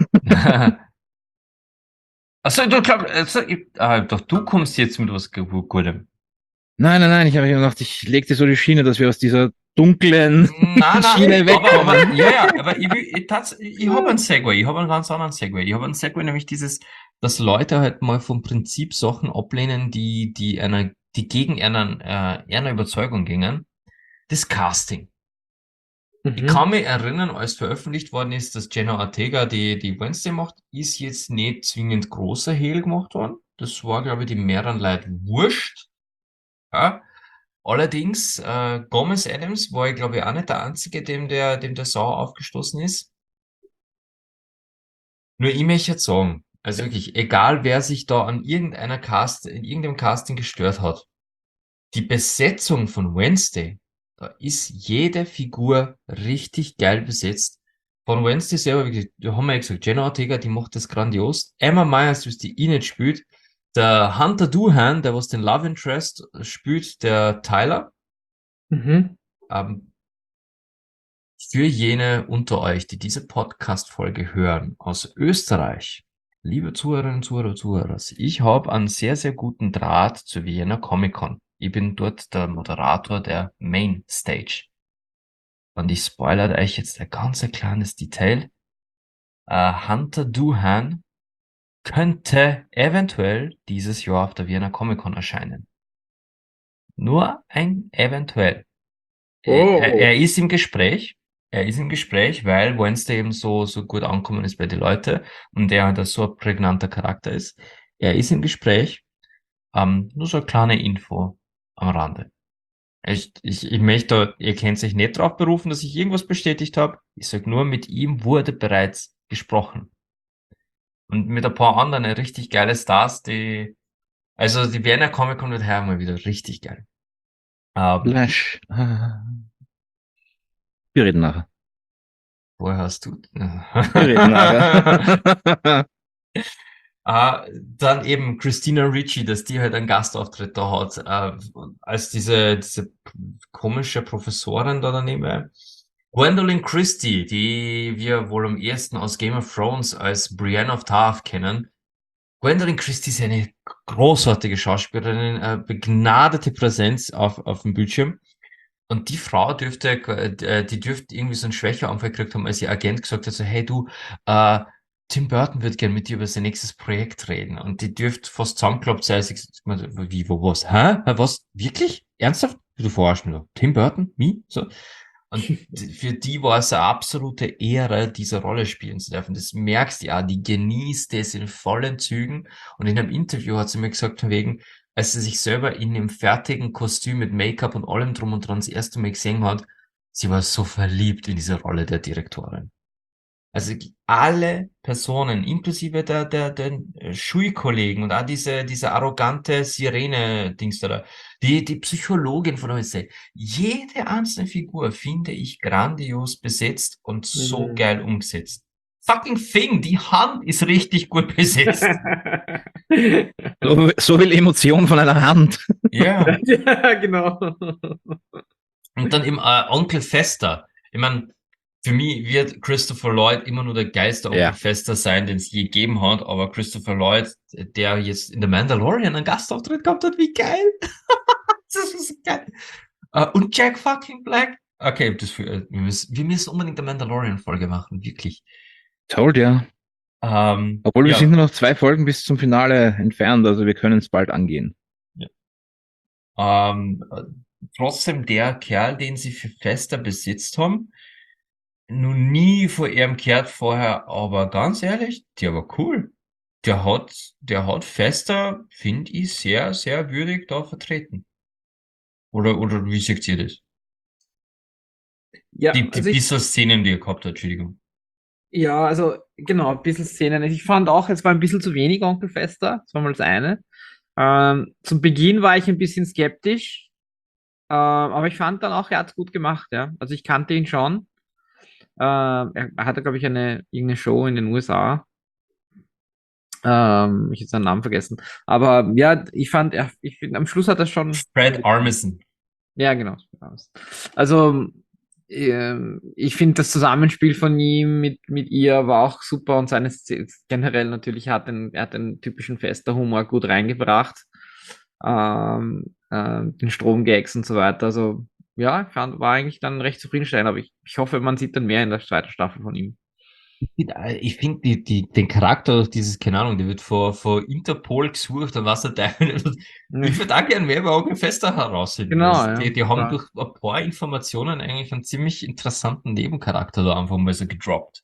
Achso, du glaubst, doch du kommst jetzt mit was Gutem. Nein, ich habe mir gedacht, ich leg dir so die Schiene, dass wir aus dieser dunklen Na, Schiene wegkommen. aber ich habe einen Segway, ich habe einen ganz anderen Segway. Ich habe einen Segway, nämlich dass Leute halt mal vom Prinzip Sachen ablehnen, die gegen einer Überzeugung gingen. Das Casting. Ich Mhm. kann mich erinnern, als veröffentlicht worden ist, dass Jenna Ortega die Wednesday macht, ist jetzt nicht zwingend großer Hehl gemacht worden. Das war, glaube ich, die mehreren Leuten wurscht. Ja. Allerdings, Gomez Adams war ich, glaube ich, auch nicht der Einzige, dem der Sau aufgestoßen ist. Nur ich möchte jetzt sagen, also wirklich, egal wer sich da an in irgendeinem Casting gestört hat, die Besetzung von Wednesday, da ist jede Figur richtig geil besetzt. Von Wednesday selber, da haben wir ja gesagt, Jenna Ortega, die macht das grandios. Emma Myers, die ihn nicht spielt. Der Hunter Doohan, der was den Love Interest spielt, der Tyler. Mhm. Ähm, für jene unter euch, die diese Podcast-Folge hören, aus Österreich, liebe Zuhörerinnen, Zuhörer, ich habe einen sehr, sehr guten Draht zur Vienna Comic Con. Ich bin dort der Moderator der Main Stage. Und ich spoilere euch jetzt ein ganz kleines Detail. Hunter Doohan könnte eventuell dieses Jahr auf der Vienna Comic Con erscheinen. Nur ein eventuell. Er Oh. ist im Gespräch. Er ist im Gespräch, weil Wednesday eben so gut angekommen ist bei den Leuten und er halt so ein prägnanter Charakter ist. Er ist im Gespräch. Nur so eine kleine Info am Rande. Ich möchte, ihr könnt sich nicht darauf berufen, dass ich irgendwas bestätigt habe. Ich sag nur, mit ihm wurde bereits gesprochen. Und mit ein paar anderen richtig geile Stars, also die Vienna Comic Con wird heuer mal wieder richtig geil. Flash. Wir reden nachher. Woher hast du? Wir reden nachher. Dann eben Christina Ricci, dass die halt einen Gastauftritt da hat, als diese komische Professorin da daneben. Gwendolyn Christie, die wir wohl am ersten aus Game of Thrones als Brienne of Tarth kennen. Gwendolyn Christie ist eine großartige Schauspielerin, begnadete Präsenz auf dem Bildschirm. Und die dürfte irgendwie so einen Schwächeanfall gekriegt haben, als ihr Agent gesagt hat, so, hey du, äh, Tim Burton wird gern mit dir über sein nächstes Projekt reden. Und die dürfte fast zusammengeklappt sein, als ich gesagt habe, wie, wo, was? Hä? Was? Wirklich? Ernsthaft? Du verarschst mich doch. Tim Burton? Me? So. Und für die war es eine absolute Ehre, diese Rolle spielen zu dürfen. Das merkst du ja, die genießt es in vollen Zügen. Und in einem Interview hat sie mir gesagt, von wegen, als sie sich selber in dem fertigen Kostüm mit Make-up und allem drum und dran das erste Mal gesehen hat, sie war so verliebt in diese Rolle der Direktorin. Also alle Personen, inklusive der Schulkollegen und auch diese arrogante Sirene-Dings da, die Psychologin von uns, jede einzelne Figur finde ich grandios besetzt und so Mhm. geil umgesetzt. Fucking Thing, die Hand ist richtig gut besetzt. So viel Emotion von einer Hand. Ja. Ja, genau. Und dann eben Onkel Fester. Ich meine, für mich wird Christopher Lloyd immer nur der geilste Onkel Ja. Fester sein, den es je gegeben hat, aber Christopher Lloyd, der jetzt in The Mandalorian einen Gastauftritt gehabt hat, wie geil! Das ist so geil. Und Jack fucking Black. Okay, wir müssen unbedingt eine Mandalorian-Folge machen, wirklich. Told ja. Obwohl wir sind Ja, nur noch 2 Folgen bis zum Finale entfernt, also wir können es bald angehen. ja. Trotzdem der Kerl, den sie für Fester besitzt haben, noch nie von ihm gehört vorher, aber ganz ehrlich, der war cool. Der hat Fester, finde ich, sehr, sehr würdig da vertreten. Oder wie seht ihr das? Ja, Die also bisschen Szenen, die er gehabt hat, Entschuldigung. ja, also genau, ein bisschen Szenen. Ich fand auch, es war ein bisschen zu wenig Onkel Fester, das war mal das eine. Zum Beginn war ich ein bisschen skeptisch, aber ich fand dann auch, er hat es gut gemacht, ja. Also ich kannte ihn schon. Er hatte, glaube ich, irgendeine Show in den USA. Ich habe seinen Namen vergessen. Aber ja, ich find, am Schluss hat er schon. Fred Armisen. Ja, genau. Also, ich finde das Zusammenspiel von ihm mit ihr war auch super und generell natürlich er hat den typischen Fester-Humor gut reingebracht. Den Stromgags und so weiter. Also, ja, war eigentlich dann recht zufriedenstellend, aber ich hoffe, man sieht dann mehr in der zweiten Staffel von ihm. Ich finde den Charakter dieses, keine Ahnung, der wird vor Interpol gesucht und was der Teufel. Ich würde auch gerne mehr über Onkel Fester herausfinden. Genau, ja. Die haben durch ein paar Informationen eigentlich einen ziemlich interessanten Nebencharakter da einfach mal so gedroppt.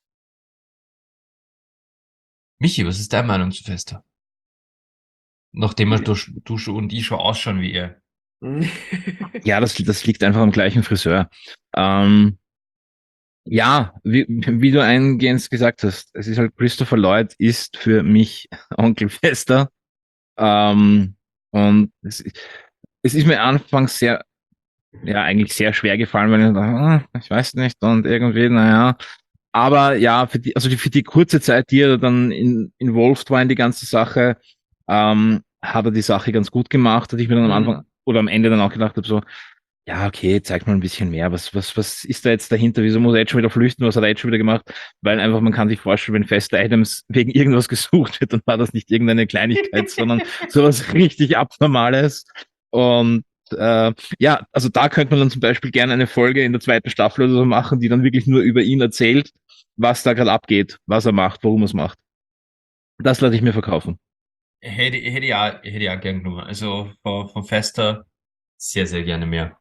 Michi, was ist deine Meinung zu Fester? Nachdem du schon und ich schon ausschauen wie er. Ja, das liegt einfach am gleichen Friseur. Ähm, ja, wie du eingehend gesagt hast, es ist halt Christopher Lloyd ist für mich Onkel Fester. Ähm, und es ist mir anfangs eigentlich sehr schwer gefallen, weil ich dachte, ich weiß nicht und irgendwie, naja. Aber ja, für die kurze Zeit, die er dann involved war in die ganze Sache, hat er die Sache ganz gut gemacht, dass ich mir dann am Anfang Mhm. oder am Ende dann auch gedacht habe, so, ja, okay, zeig mal ein bisschen mehr. Was ist da jetzt dahinter? Wieso muss er jetzt schon wieder flüchten? Was hat er jetzt schon wieder gemacht? Weil einfach, man kann sich vorstellen, wenn Fester Items wegen irgendwas gesucht wird, dann war das nicht irgendeine Kleinigkeit, sondern sowas richtig Abnormales. Und ja, also da könnte man dann zum Beispiel gerne eine Folge in der zweiten Staffel oder so machen, die dann wirklich nur über ihn erzählt, was da gerade abgeht, was er macht, warum er es macht. Das lasse ich mir verkaufen. Hätte ich auch gern genommen. Also von Fester sehr, sehr gerne mehr.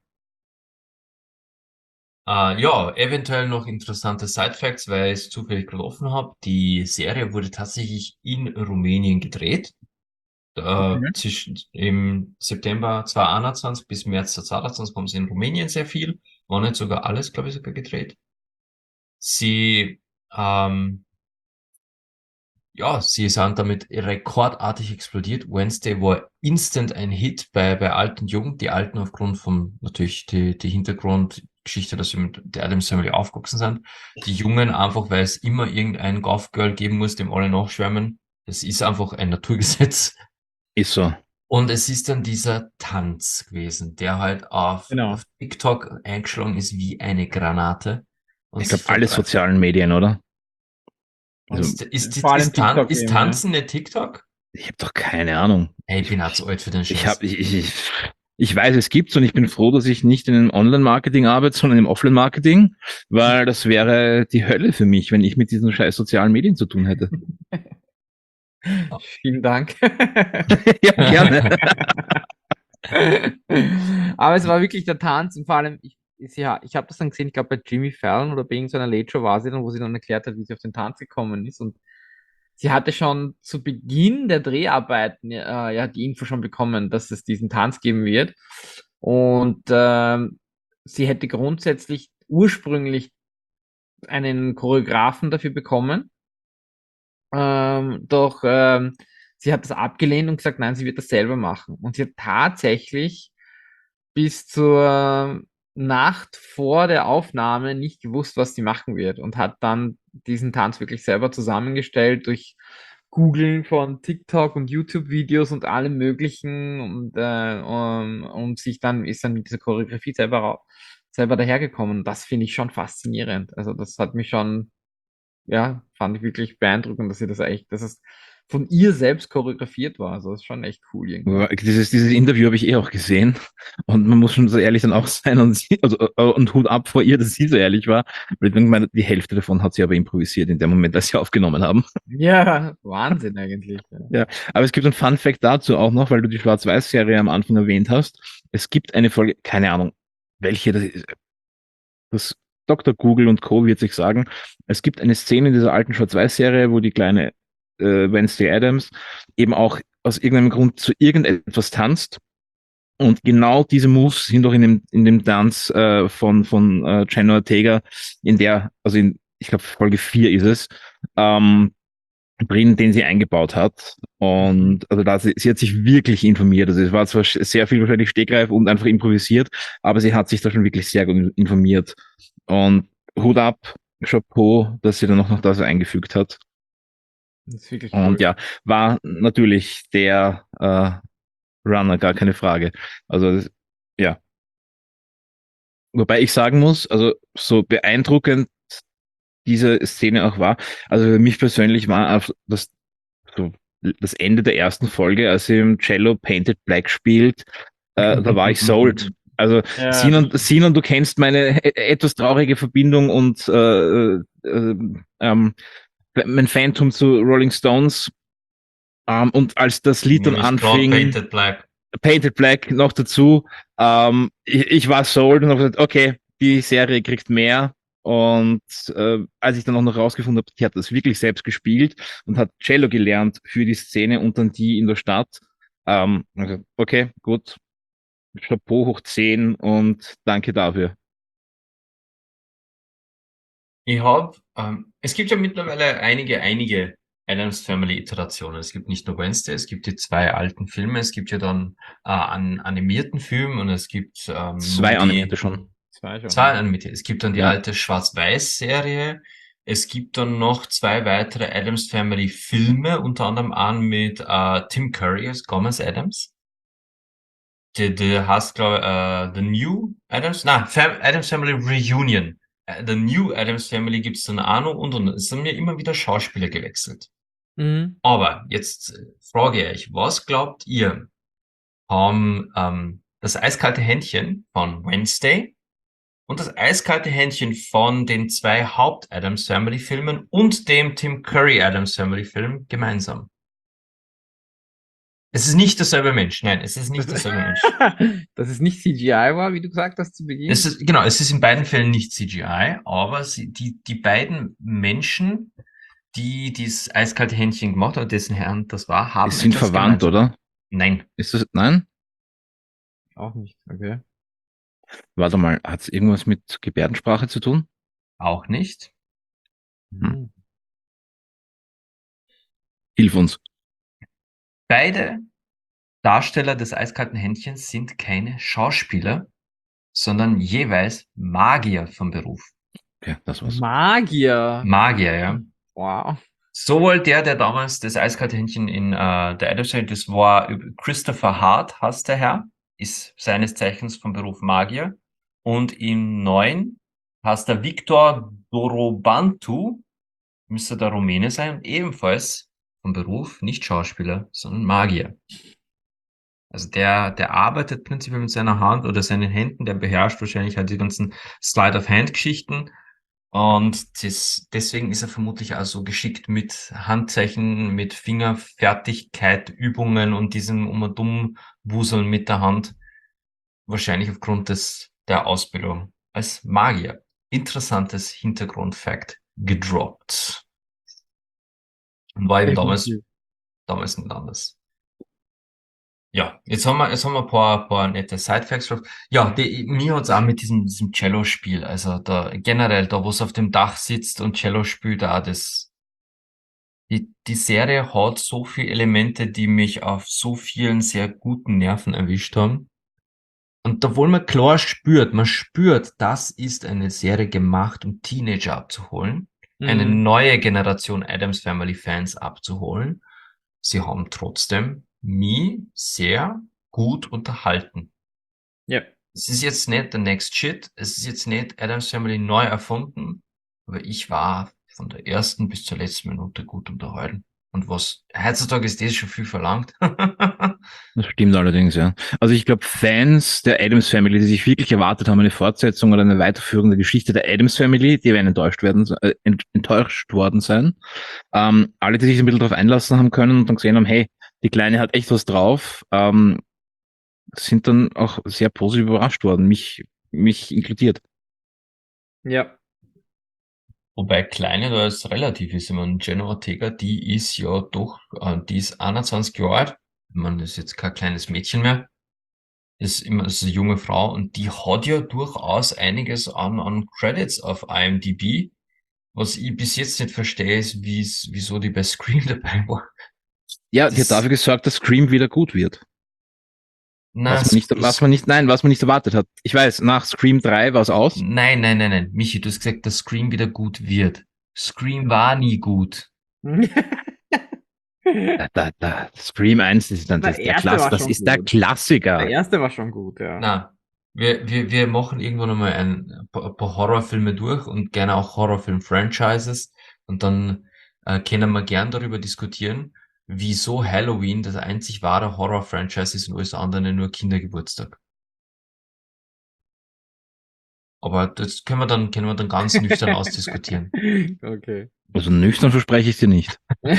Ja, eventuell noch interessante Side-Facts, weil ich es zufällig gerade offen habe. Die Serie wurde tatsächlich in Rumänien gedreht. Okay. Zwischen im September 2021 bis März 2022 haben sie in Rumänien sehr viel. War nicht sogar alles, glaube ich, sogar gedreht. Sie, ähm, ja, sie sind damit rekordartig explodiert. Wednesday war instant ein Hit bei Alt und Jung. Die Alten aufgrund von natürlich die Hintergrundgeschichte, dass sie mit der Addams Family aufgewachsen sind. Die Jungen einfach, weil es immer irgendein Golf Girl geben muss, dem alle nachschwärmen. Das ist einfach ein Naturgesetz. Ist so. Und es ist dann dieser Tanz gewesen, der halt auf Genau. TikTok eingeschlagen ist wie eine Granate und Ich sich glaube, alle verbreitet. sozialen Medien, oder? Also, Vor allem TikTok Ist eben, ja. Tanzen nicht TikTok? ich habe doch keine Ahnung. Ey, ich bin auch zu alt für den Ich Scheiß. habe, ich weiß, es gibt's und ich bin froh, dass ich nicht in einem Online-Marketing arbeite, sondern im Offline-Marketing, weil das wäre die Hölle für mich, wenn ich mit diesen scheiß sozialen Medien zu tun hätte. Vielen Dank. Ja, gerne. Aber es war wirklich der Tanz und vor allem, ich habe das dann gesehen, ich glaube bei Jimmy Fallon oder bei irgendeiner Late Show war sie dann, wo sie dann erklärt hat, wie sie auf den Tanz gekommen ist. Und sie hatte schon zu Beginn der Dreharbeiten ja die Info schon bekommen, dass es diesen Tanz geben wird. Und sie hätte grundsätzlich ursprünglich einen Choreografen dafür bekommen. Doch sie hat das abgelehnt und gesagt, nein, sie wird das selber machen. Und sie hat tatsächlich bis zur Nacht vor der Aufnahme nicht gewusst, was sie machen wird und hat dann diesen Tanz wirklich selber zusammengestellt durch Googlen von TikTok und YouTube-Videos und allem Möglichen und sich dann ist dann mit dieser Choreografie selber selber dahergekommen. Das finde ich schon faszinierend. Also das hat mich schon, ja, fand ich wirklich beeindruckend, dass sie das eigentlich, dass es von ihr selbst choreografiert war. Also das ist schon echt cool irgendwie. Dieses Interview habe ich eh auch gesehen. Und man muss schon so ehrlich dann auch sein und Hut ab vor ihr, dass sie so ehrlich war. Weil ich meine, die Hälfte davon hat sie aber improvisiert in dem Moment, als sie aufgenommen haben. Ja, Wahnsinn eigentlich. Ja. Ja, aber es gibt einen Fun Fact dazu auch noch, weil du die Schwarz-Weiß-Serie am Anfang erwähnt hast. Es gibt eine Folge, keine Ahnung, welche das ist. Das Dr. Google und Co. wird sich sagen. Es gibt eine Szene in dieser alten Schwarz-Weiß-Serie, wo die kleine Wednesday Addams eben auch aus irgendeinem Grund zu irgendetwas tanzt. Und genau diese Moves sind auch in dem Tanz von Jenna Ortega, ich glaube, Folge 4 ist es, drin, den sie eingebaut hat. Und also sie hat sich wirklich informiert. Also es war zwar sehr viel wahrscheinlich Stegreif und einfach improvisiert, aber sie hat sich da schon wirklich sehr gut informiert. Und Hut ab, Chapeau, dass sie dann auch noch das eingefügt hat. Das ist wirklich Und cool. ja, war natürlich der Runner, gar keine Frage. Also ja. Wobei ich sagen muss, also so beeindruckend diese Szene auch war, also für mich persönlich war auch so das Ende der ersten Folge, als sie im Cello Painted Black spielt, da war ich sold. Also Ja, Sinan, du kennst meine etwas traurige Verbindung und mein Phantom zu Rolling Stones. Und als das Lied dann Nämlich gerade anfing, Painted Black. Painted Black noch dazu. Ich war sold und habe gesagt, okay, die Serie kriegt mehr. Und als ich dann auch noch rausgefunden habe, die hat das wirklich selbst gespielt und hat Cello gelernt für die Szene und dann die in der Stadt. Also, okay, gut. Chapeau hoch 10 und danke dafür. Es gibt ja mittlerweile einige Addams Family Iterationen. Es gibt nicht nur Wednesday, es gibt die zwei alten Filme, es gibt ja dann einen animierten Film und es gibt Zwei animierte schon. zwei schon, zwei ja. animierte. Es gibt dann die Ja, alte Schwarz-Weiß-Serie. Es gibt dann noch zwei weitere Addams Family Filme, unter anderem einen mit Tim Curry als Gomez Addams. Der heißt, glaube The New Addams, Addams Family Reunion. The New Addams Family gibt's dann auch noch und es sind mir immer wieder Schauspieler gewechselt. Mhm. Aber jetzt frage ich euch, was glaubt ihr, haben das eiskalte Händchen von Wednesday und das eiskalte Händchen von den zwei Haupt-Addams Family Filmen und dem Tim Curry Addams Family Film gemeinsam? Es ist nicht derselbe Mensch. Nein, es ist nicht derselbe Mensch. Dass es nicht CGI war, wie du gesagt hast zu Beginn. Genau, es ist in beiden Fällen nicht CGI, aber die beiden Menschen, die dieses eiskalte Händchen gemacht haben, dessen Herrn das war, haben es sind etwas verwandt, gemeinsam. oder? Nein, Ist das, nein? Auch nicht, okay. Warte mal, hat es irgendwas mit Gebärdensprache zu tun? auch nicht. Hm. Mhm. Hilf uns. Beide Darsteller des eiskalten Händchens sind keine Schauspieler, sondern jeweils Magier vom Beruf. Okay, das war's. Magier. Magier, ja. Wow. Sowohl der damals das eiskalte Händchen in der Addams Family, das war Christopher Hart, heißt der Herr, ist seines Zeichens vom Beruf Magier. Und im neuen heißt der Victor Dorobantu, müsste der Rumäne sein, ebenfalls vom Beruf nicht Schauspieler, sondern Magier. Also der arbeitet prinzipiell mit seiner Hand oder seinen Händen, der beherrscht wahrscheinlich halt die ganzen Sleight-of-Hand-Geschichten. Und deswegen ist er vermutlich auch so geschickt mit Handzeichen, mit Fingerfertigkeit, Übungen und diesem um und um Wuseln mit der Hand. Wahrscheinlich aufgrund der Ausbildung als Magier. Interessantes Hintergrundfact gedroppt. Und war eben Definitiv. damals nicht anders. Ja, jetzt haben wir ein paar nette Sidefacts drauf. Ja, mir hat's auch mit diesem Cello-Spiel, also da, generell da, wo es auf dem Dach sitzt und Cello spielt, die Serie hat so viele Elemente, die mich auf so vielen sehr guten Nerven erwischt haben. Und obwohl man klar spürt, das ist eine Serie gemacht, um Teenager abzuholen, eine Mhm. neue Generation Addams Family Fans abzuholen. Sie haben trotzdem mich sehr gut unterhalten. Ja, Es ist jetzt nicht the next shit, es ist jetzt nicht Addams Family neu erfunden, aber ich war von der ersten bis zur letzten Minute gut unterhalten. Und was, heutzutage ist das schon viel verlangt. Das stimmt allerdings, ja. Also ich glaube, Fans der Addams Family, die sich wirklich erwartet haben, eine Fortsetzung oder eine Weiterführung der Geschichte der Addams Family, die werden enttäuscht worden sein. Alle, die sich ein bisschen darauf einlassen haben können und dann gesehen haben, hey, die Kleine hat echt was drauf, sind dann auch sehr positiv überrascht worden, mich inkludiert. Ja. Wobei kleine da jetzt relativ ist. Ich meine, Jenna Ortega, die ist ja doch, die ist 21 Jahre alt. Ich meine, das ist jetzt kein kleines Mädchen mehr. Das ist eine junge Frau und die hat ja durchaus einiges an Credits auf IMDb. Was ich bis jetzt nicht verstehe, ist, wieso die bei Scream dabei war. Ja, die hat Das, dafür gesorgt, dass Scream wieder gut wird. na, Was man nicht erwartet hat. Ich weiß, nach Scream 3 war es aus. nein. Michi, du hast gesagt, dass Scream wieder gut wird. Scream war nie gut. Scream 1 ist dann Der erste war das schon ist der gut. Der Klassiker. erste war schon gut, ja. Na, wir machen irgendwann einmal ein paar Horrorfilme durch und gerne auch Horrorfilm-Franchises und dann können wir gern darüber diskutieren, wieso Halloween das einzig wahre Horror-Franchise ist und alles andere nur Kindergeburtstag. Aber das können wir dann ganz nüchtern ausdiskutieren. Okay. Also nüchtern verspreche ich dir nicht.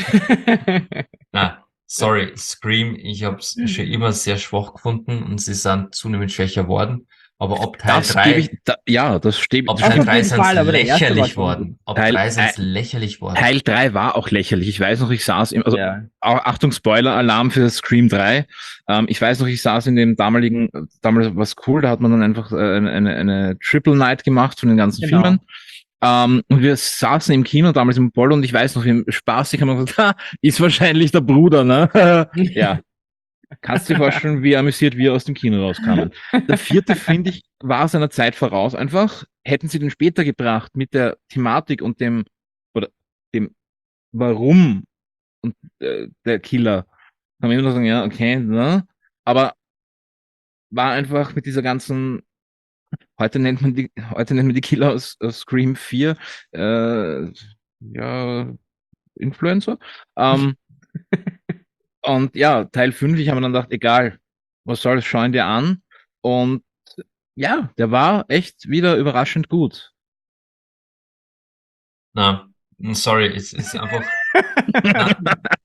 Na, sorry, Scream, ich habe es schon immer sehr schwach gefunden und sie sind zunehmend schwächer worden. Aber ab Teil Das gebe 3 ich, ja, das steht. Ab Auf Teil jeden 3 sind Fall, sie aber der erste war lächerlich schon gut. worden. Ab Teil, 3 sind äh, sie lächerlich worden. Teil 3 war auch lächerlich. Ich weiß noch, ich saß also Ja. Achtung, Spoiler-Alarm für Scream 3. Ich weiß noch, ich saß in dem damals war es cool, da hat man dann einfach eine Triple Night gemacht von den ganzen Genau. Filmen. Und wir saßen im Kino damals im Apollo und ich weiß noch, wie spaßig haben wir gesagt, ha, ist wahrscheinlich der Bruder, ne? Ja. Kannst du dir vorstellen, wie amüsiert wir aus dem Kino rauskamen? Der vierte, finde ich, war seiner Zeit voraus einfach. Hätten sie den später gebracht mit der Thematik und oder dem Warum und der Killer, kann man immer noch sagen, ja, okay, ne? Aber war einfach mit dieser ganzen, heute nennt man die Killer aus Scream 4, ja, Influencer. Ähm, und ja, Teil 5, ich habe mir dann gedacht, egal, was soll's, schau ihn dir an. Und ja, der war echt wieder überraschend gut. Na, sorry, es ist einfach. Na,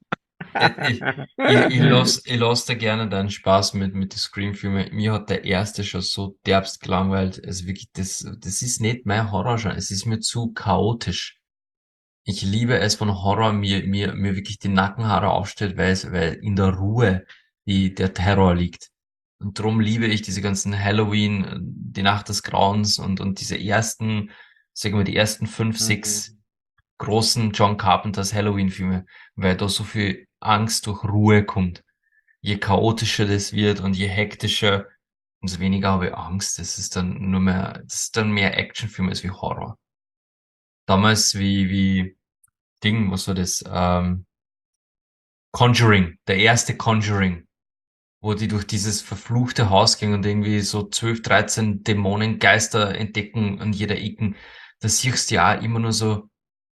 ich lass dir gerne deinen Spaß mit den Scream-Filmen. Mir hat der erste schon so derbst gelangweilt. Also wirklich, das ist nicht mein Horrorgenre. Es ist mir zu chaotisch. Ich liebe es, wenn Horror mir wirklich die Nackenhaare aufstellt, weil in der Ruhe der Terror liegt. Und darum liebe ich diese ganzen Halloween, die Nacht des Grauens und diese ersten, sagen wir, die ersten 5, 6 großen John Carpenters Halloween-Filme, weil da so viel Angst durch Ruhe kommt. Je chaotischer das wird und je hektischer, umso weniger habe ich Angst. Das ist dann mehr Actionfilm als wie Horror. Damals wie Ding, was war das? Conjuring, der erste Conjuring, wo die durch dieses verfluchte Haus gehen und irgendwie so 12, 13 Dämonengeister entdecken an jeder Ecken. Da siehst du ja auch immer nur so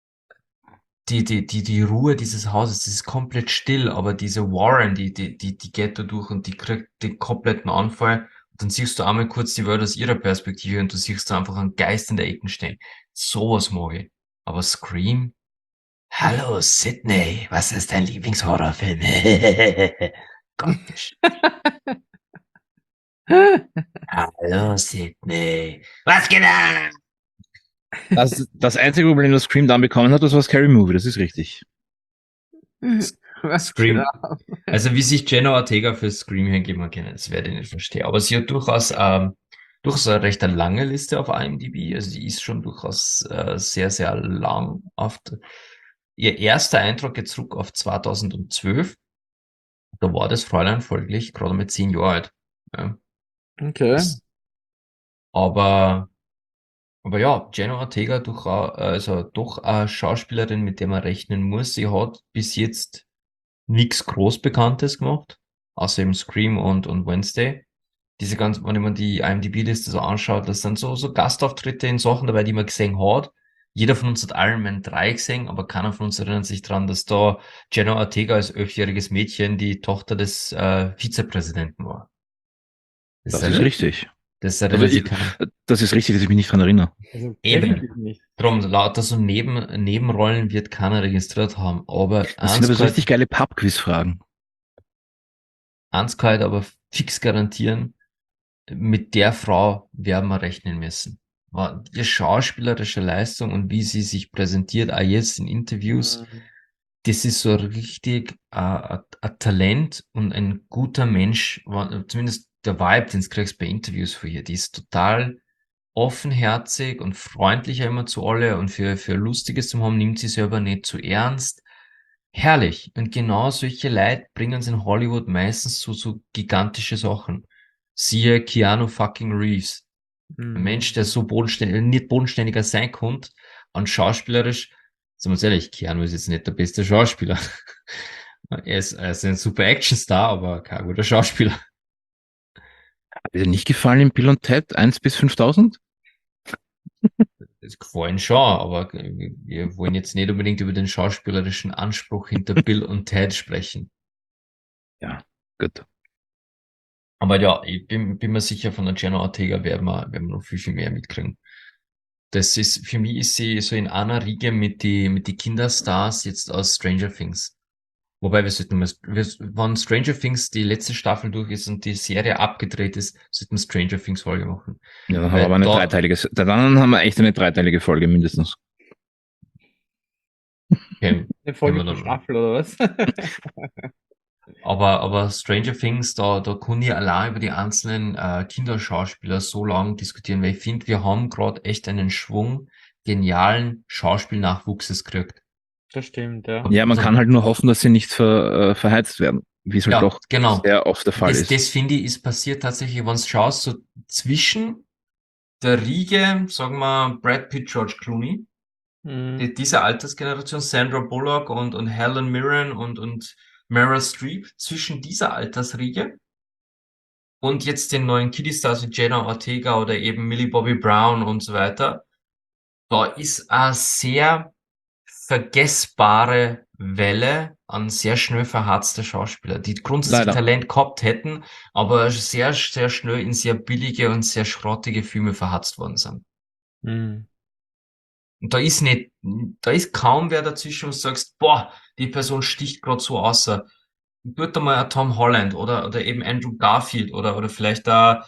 die Ruhe dieses Hauses, das ist komplett still, aber diese Warren, die geht da durch und die kriegt den kompletten Anfall. Und dann siehst du einmal kurz die Welt aus ihrer Perspektive und du siehst da einfach einen Geist in der Ecken stehen. Sowas mag ich. Aber Scream? Hallo Sydney, was ist dein Lieblingshorrorfilm? Gottes. Hallo Sydney. Was geht ab? Das einzige Problem, das Scream dann bekommen hat, das war Scary Movie, das ist richtig. Was Scream. geht ab? Also wie sich Jenna Ortega für Scream hergeben kann, das werde ich nicht verstehen. Aber sie hat durchaus eine recht lange Liste auf IMDb. Also die ist schon durchaus sehr, sehr lang. Ihr erster Eindruck geht zurück auf 2012. Da war das Fräulein folglich gerade mit 10 Jahren alt. Ja. Okay. Aber ja, Jenna Ortega also doch eine Schauspielerin, mit der man rechnen muss. Sie hat bis jetzt nichts Großbekanntes gemacht, außer eben Scream und Wednesday. Diese ganz, wenn man die IMDb-Liste so anschaut, das sind so Gastauftritte in Sachen dabei, die man gesehen hat. Jeder von uns hat Iron Man 3 gesehen, aber keiner von uns erinnert sich dran, dass da Jenna Ortega als 11-jähriges Mädchen die Tochter des Vizepräsidenten war. Das ist richtig. Das Also erinnert sich keiner. das ist richtig, dass ich mich nicht dran erinnere. Also Eben. definitiv nicht. Drum, lauter so Nebenrollen wird keiner registriert haben. Aber Das sind aber so richtig geile Pub-Quiz-Fragen. eins kann ich aber fix garantieren, mit der Frau werden wir rechnen müssen. Ihr schauspielerische Leistung und wie sie sich präsentiert, auch jetzt in Interviews, das ist so richtig ein Talent und ein guter Mensch, zumindest der Vibe, den du kriegst bei Interviews von ihr, die ist total offenherzig und freundlicher immer zu alle und für Lustiges zu haben, nimmt sie selber nicht zu ernst. Herrlich. Und genau solche Leute bringen es in Hollywood meistens zu so gigantische Sachen. Siehe Keanu fucking Reeves. Ein Mensch, der so bodenständig, nicht bodenständiger sein konnte, und schauspielerisch, sagen wir uns ehrlich, Keanu ist jetzt nicht der beste Schauspieler. Er ist ein super Actionstar, aber kein guter Schauspieler. Hat dir nicht gefallen in Bill und Ted 1 bis 5000? Das gefallen schon, aber wir wollen jetzt nicht unbedingt über den schauspielerischen Anspruch hinter Bill und Ted sprechen. Ja, gut. Aber ja, ich bin mir sicher, von der Jenna Ortega werden wir noch viel mehr mitkriegen. Das ist, für mich ist sie so in einer Riege mit die Kinderstars jetzt aus Stranger Things. Wobei wenn Stranger Things die letzte Staffel durch ist und die Serie abgedreht ist, sollten wir Stranger Things Folge machen. Ja, dann haben wir aber eine dreiteilige, dann haben wir echt eine dreiteilige Folge mindestens. Okay, Eine Folge pro Staffel oder was? aber Stranger Things, da kann ich allein über die einzelnen Kinderschauspieler so lang diskutieren, weil ich finde, wir haben gerade echt einen Schwung genialen Schauspielnachwuchses gekriegt. Das stimmt, ja. Ja, man kann halt nur hoffen, dass sie nicht verheizt werden, wie es halt Ja, doch genau. sehr oft der Fall ist. Das finde ich, ist passiert tatsächlich, wenn du schaust, so zwischen der Riege, sagen wir Brad Pitt, George Clooney, diese Altersgeneration, Sandra Bullock und Helen Mirren und Meryl Streep, zwischen dieser Altersriege und jetzt den neuen Kiddie-Stars wie Jenna Ortega oder eben Millie Bobby Brown und so weiter, da ist eine sehr vergessbare Welle an sehr schnell verharzte Schauspieler, die grundsätzlich Leider. Talent gehabt hätten, aber sehr, sehr schnell in sehr billige und sehr schrottige Filme verhatzt worden sind. Und da ist kaum wer dazwischen, wo du sagst, boah, die Person sticht gerade so außer. Tut da mal ein Tom Holland oder eben Andrew Garfield oder vielleicht da,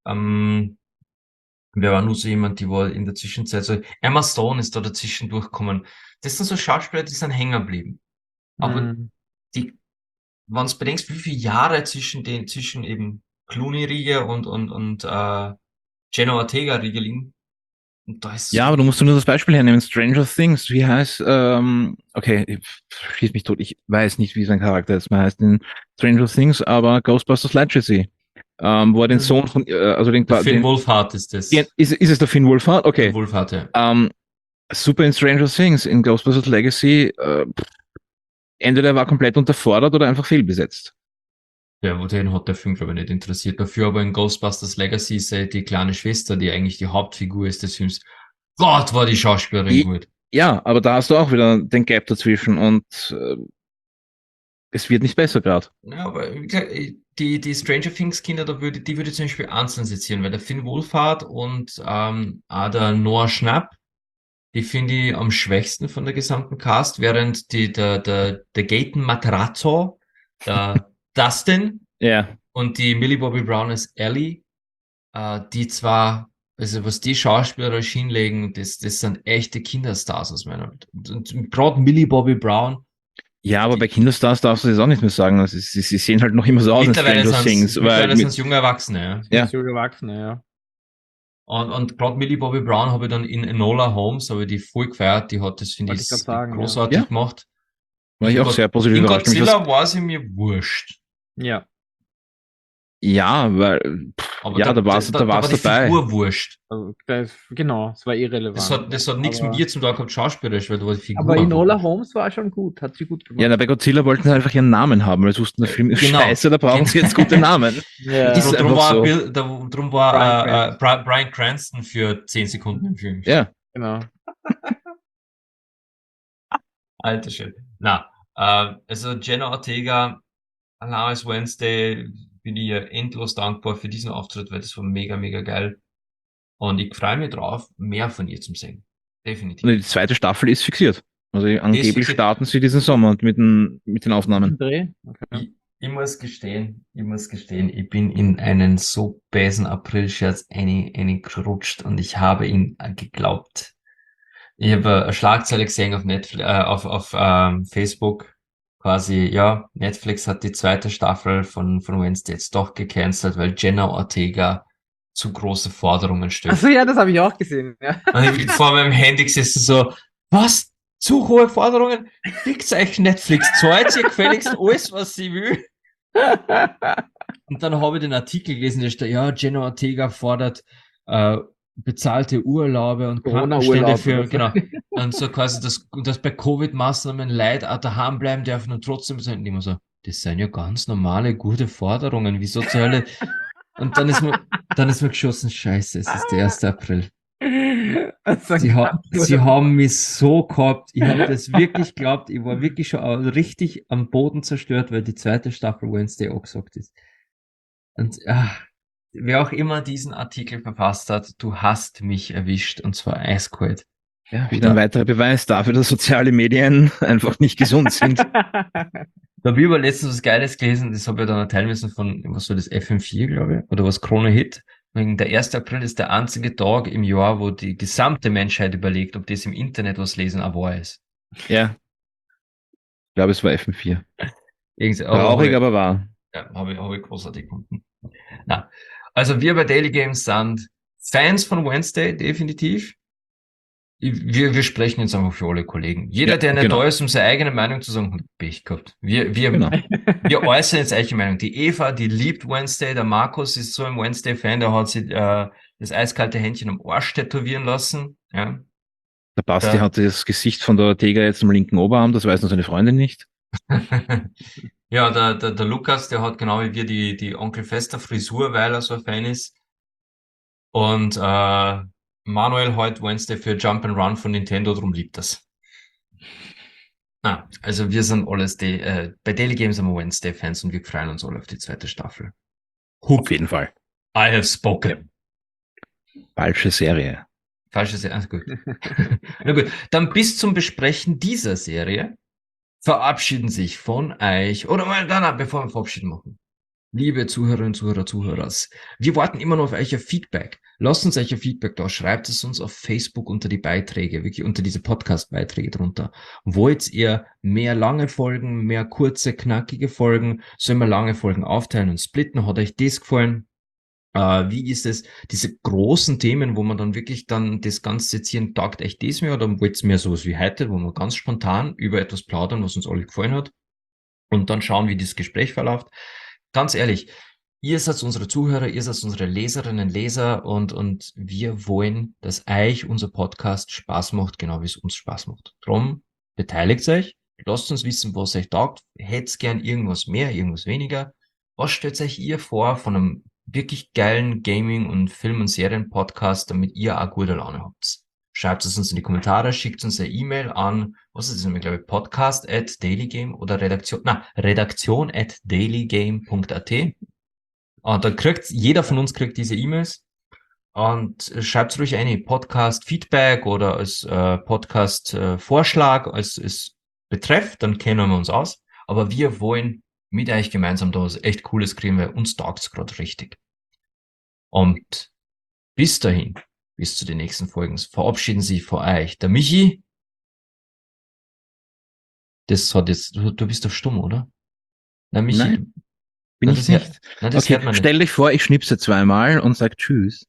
wer war nur so jemand, die war in der Zwischenzeit so, Emma Stone ist da dazwischen durchgekommen. Das sind so Schauspieler, die sind hängen geblieben. Aber die, wenn du bedenkst, wie viele Jahre zwischen eben Clooney-Riege und Jenna Ortega-Riege liegen, und da ist Ja, aber du musst nur das Beispiel hernehmen. Stranger Things, wie heißt, okay, schieß mich tot, ich weiß nicht, wie sein Charakter jetzt mal heißt in Stranger Things, aber Ghostbusters Legacy, wo er den Sohn von, also den, Finn Wolfhard ist das. Ist es der Finn Wolfhard? Okay. Finn Wolfhard, ja. Super in Stranger Things, in Ghostbusters Legacy, entweder er war komplett unterfordert oder einfach fehlbesetzt. Ja, den hat der Film, glaube ich, nicht interessiert. Dafür aber in Ghostbusters Legacy ist die kleine Schwester, die eigentlich die Hauptfigur ist des Films. Gott, war die Schauspielerin gut. Ja, aber da hast du auch wieder den Gap dazwischen und es wird nicht besser gerade. Ja, aber wie gesagt, die Stranger Things Kinder, die würde ich zum Beispiel einzeln sezieren, weil der Finn Wolfhard und auch der Noah Schnapp, die finde ich am schwächsten von der gesamten Cast, während der Gaten Matarazzo, der Dustin Ja. und die Millie Bobby Brown als Ellie, die zwar, also was die Schauspieler hinlegen, das sind echte Kinderstars aus meiner Welt. Und gerade Millie Bobby Brown. Ja, aber bei Kinderstars darfst du das auch nicht mehr sagen. Also, sie sehen halt noch immer so aus in Stranger Things. Mittlerweile sind es junge Erwachsene, ja. Junge Erwachsene, ja. Und gerade Millie Bobby Brown habe ich dann in Enola Holmes, habe ich die voll gefeiert, die hat das, finde ich, großartig gemacht. War ich auch sehr positiv überrascht. In Godzilla war sie mir wurscht. Ja. Ja, weil, Aber ja, da war's war die dabei. Figur wurscht. Also, genau, es war irrelevant. Das hat nichts mit Aber- ihr zum tun gehabt, schauspielerisch, weil da war die Figur Aber einfach Enola wurscht. Holmes war schon gut, hat sie gut Ja, gemacht. bei Godzilla wollten sie einfach ihren Namen haben, weil sie wussten, der Film ist Genau. scheiße, da brauchen sie jetzt gute Namen. Ja. Ist Drum einfach war, so. drum war Bryan Cranston. Bryan Cranston für 10 Sekunden im Film. Ja, Genau. Alter Shit. Na, also Jenna Ortega, Last Wednesday, bin ich ja endlos dankbar für diesen Auftritt, weil das war mega, mega geil. Und ich freue mich drauf, mehr von ihr zu sehen. Definitiv. und die zweite Staffel ist fixiert. Also angeblich fixiert. starten sie diesen Sommer mit den Aufnahmen. Dreh? Okay. Ich muss gestehen, ich bin in einen so bösen April-Scherz gerutscht und ich habe ihn geglaubt. Ich habe eine Schlagzeile gesehen auf Netflix, auf Facebook, quasi, ja, Netflix hat die zweite Staffel von Wednesday jetzt doch gecancelt, weil Jenna Ortega zu große Forderungen stellt. Achso, ja, das habe ich auch gesehen. Ja. Und ich bin vor meinem Handy gesessen so, was? Zu hohe Forderungen? Fickt euch Netflix, zahlt ihr gefälligst alles, was sie will? Und dann habe ich den Artikel gelesen, der steht, ja, Jenna Ortega fordert bezahlte Urlaube und Krankenstände Corona-Urlaub für, oder so. genau. Und so quasi, dass bei Covid-Maßnahmen Leute auch daheim bleiben dürfen und trotzdem sind immer so, das sind ja ganz normale, gute Forderungen, wieso zur Hölle? Und dann ist mir geschossen, scheiße, es ist der 1. April. Also, Sie haben mich so gehabt, ich habe das wirklich geglaubt, ich war wirklich schon richtig am Boden zerstört, weil die zweite Staffel Wednesday angesagt ist. Und wer auch immer diesen Artikel verfasst hat, du hast mich erwischt und zwar eiskalt. Ja, wieder ein weiterer Beweis dafür, dass soziale Medien einfach nicht gesund sind. Da habe ich aber letztens was Geiles gelesen, das habe ich dann erteilen müssen von, was war das, FM4, glaube ich, oder was, Krone Hit. Wegen der 1. April ist der einzige Tag im Jahr, wo die gesamte Menschheit überlegt, ob das im Internet was lesen auch wahr ist. Ja. Ich glaube, es war FM4. Traurig, aber wahr. Ja, habe ich großartig gefunden. Na, also wir bei Daily Games sind Fans von Wednesday, definitiv. Wir sprechen jetzt einfach für alle Kollegen. Jeder, Ja, der nicht genau. da ist, um seine eigene Meinung zu sagen, hat Pech gehabt. Genau. Wir äußern jetzt eigene Meinung. Die Eva, die liebt Wednesday. Der Markus ist so ein Wednesday-Fan, der hat sich das eiskalte Händchen am Arsch tätowieren lassen. Ja. Der Basti hat das Gesicht von der Ortega jetzt am linken Oberarm, das weiß nur seine Freundin nicht. Ja, der Lukas, der hat genau wie wir die Onkel Fester Frisur, weil er so ein Fan ist. Und Manuel heute Wednesday für Jump and Run von Nintendo, drum liebt das. Also wir sind alles bei Daily Games sind wir Wednesday-Fans und wir freuen uns alle auf die zweite Staffel. Auf jeden Fall. I have spoken. Falsche Serie. Falsche Serie, alles gut. Na gut, dann bis zum Besprechen dieser Serie verabschieden sich von euch, oder mal danach, bevor wir verabschieden machen. Liebe Zuhörerinnen, Zuhörers, wir warten immer noch auf euer Feedback. Lasst uns euer Feedback da, schreibt es uns auf Facebook unter die Beiträge, wirklich unter diese Podcast-Beiträge drunter. Wollt ihr mehr lange Folgen, mehr kurze, knackige Folgen? Sollen wir lange Folgen aufteilen und splitten? Hat euch das gefallen? Wie ist es? Diese großen Themen, wo man dann wirklich dann das Ganze sezieren, taugt euch das mehr oder wollt ihr mehr sowas wie heute, wo wir ganz spontan über etwas plaudern, was uns alle gefallen hat und dann schauen, wie das Gespräch verläuft? Ganz ehrlich, ihr seid unsere Zuhörer, ihr seid unsere Leserinnen, Leser und wir wollen, dass euch unser Podcast Spaß macht, genau wie es uns Spaß macht. Drum beteiligt euch, lasst uns wissen, was euch taugt, hättet gern irgendwas mehr, irgendwas weniger. Was stellt euch ihr vor von einem wirklich geilen Gaming- und Film- und Serien-Podcast, damit ihr auch gute Laune habt? Schreibt es uns in die Kommentare, schickt uns eine E-Mail an, was ist das nämlich, glaube ich, podcast@dailygame oder redaktion@dailygame.at. Und dann jeder von uns kriegt diese E-Mails und schreibt ruhig eine Podcast-Feedback oder als Podcast-Vorschlag, als Betreff, dann kennen wir uns aus. Aber wir wollen mit euch gemeinsam da was echt Cooles kriegen, weil uns taugt's gerade richtig. Und bis dahin, bis zu den nächsten Folgen, verabschieden sich von euch der Michi. Das hat jetzt, du bist doch stumm, oder? Na, Michi. Nein, bin Na, ich das nicht. Na, das Okay, hört man nicht. stell dich vor, ich schnipse zweimal und sag Tschüss.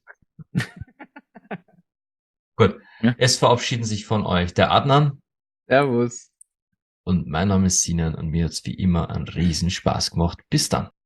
Gut. Ja. Es verabschieden sich von euch der Adnan Servus. und mein Name ist Sinan und mir hat's wie immer einen riesen Spaß gemacht. Bis dann.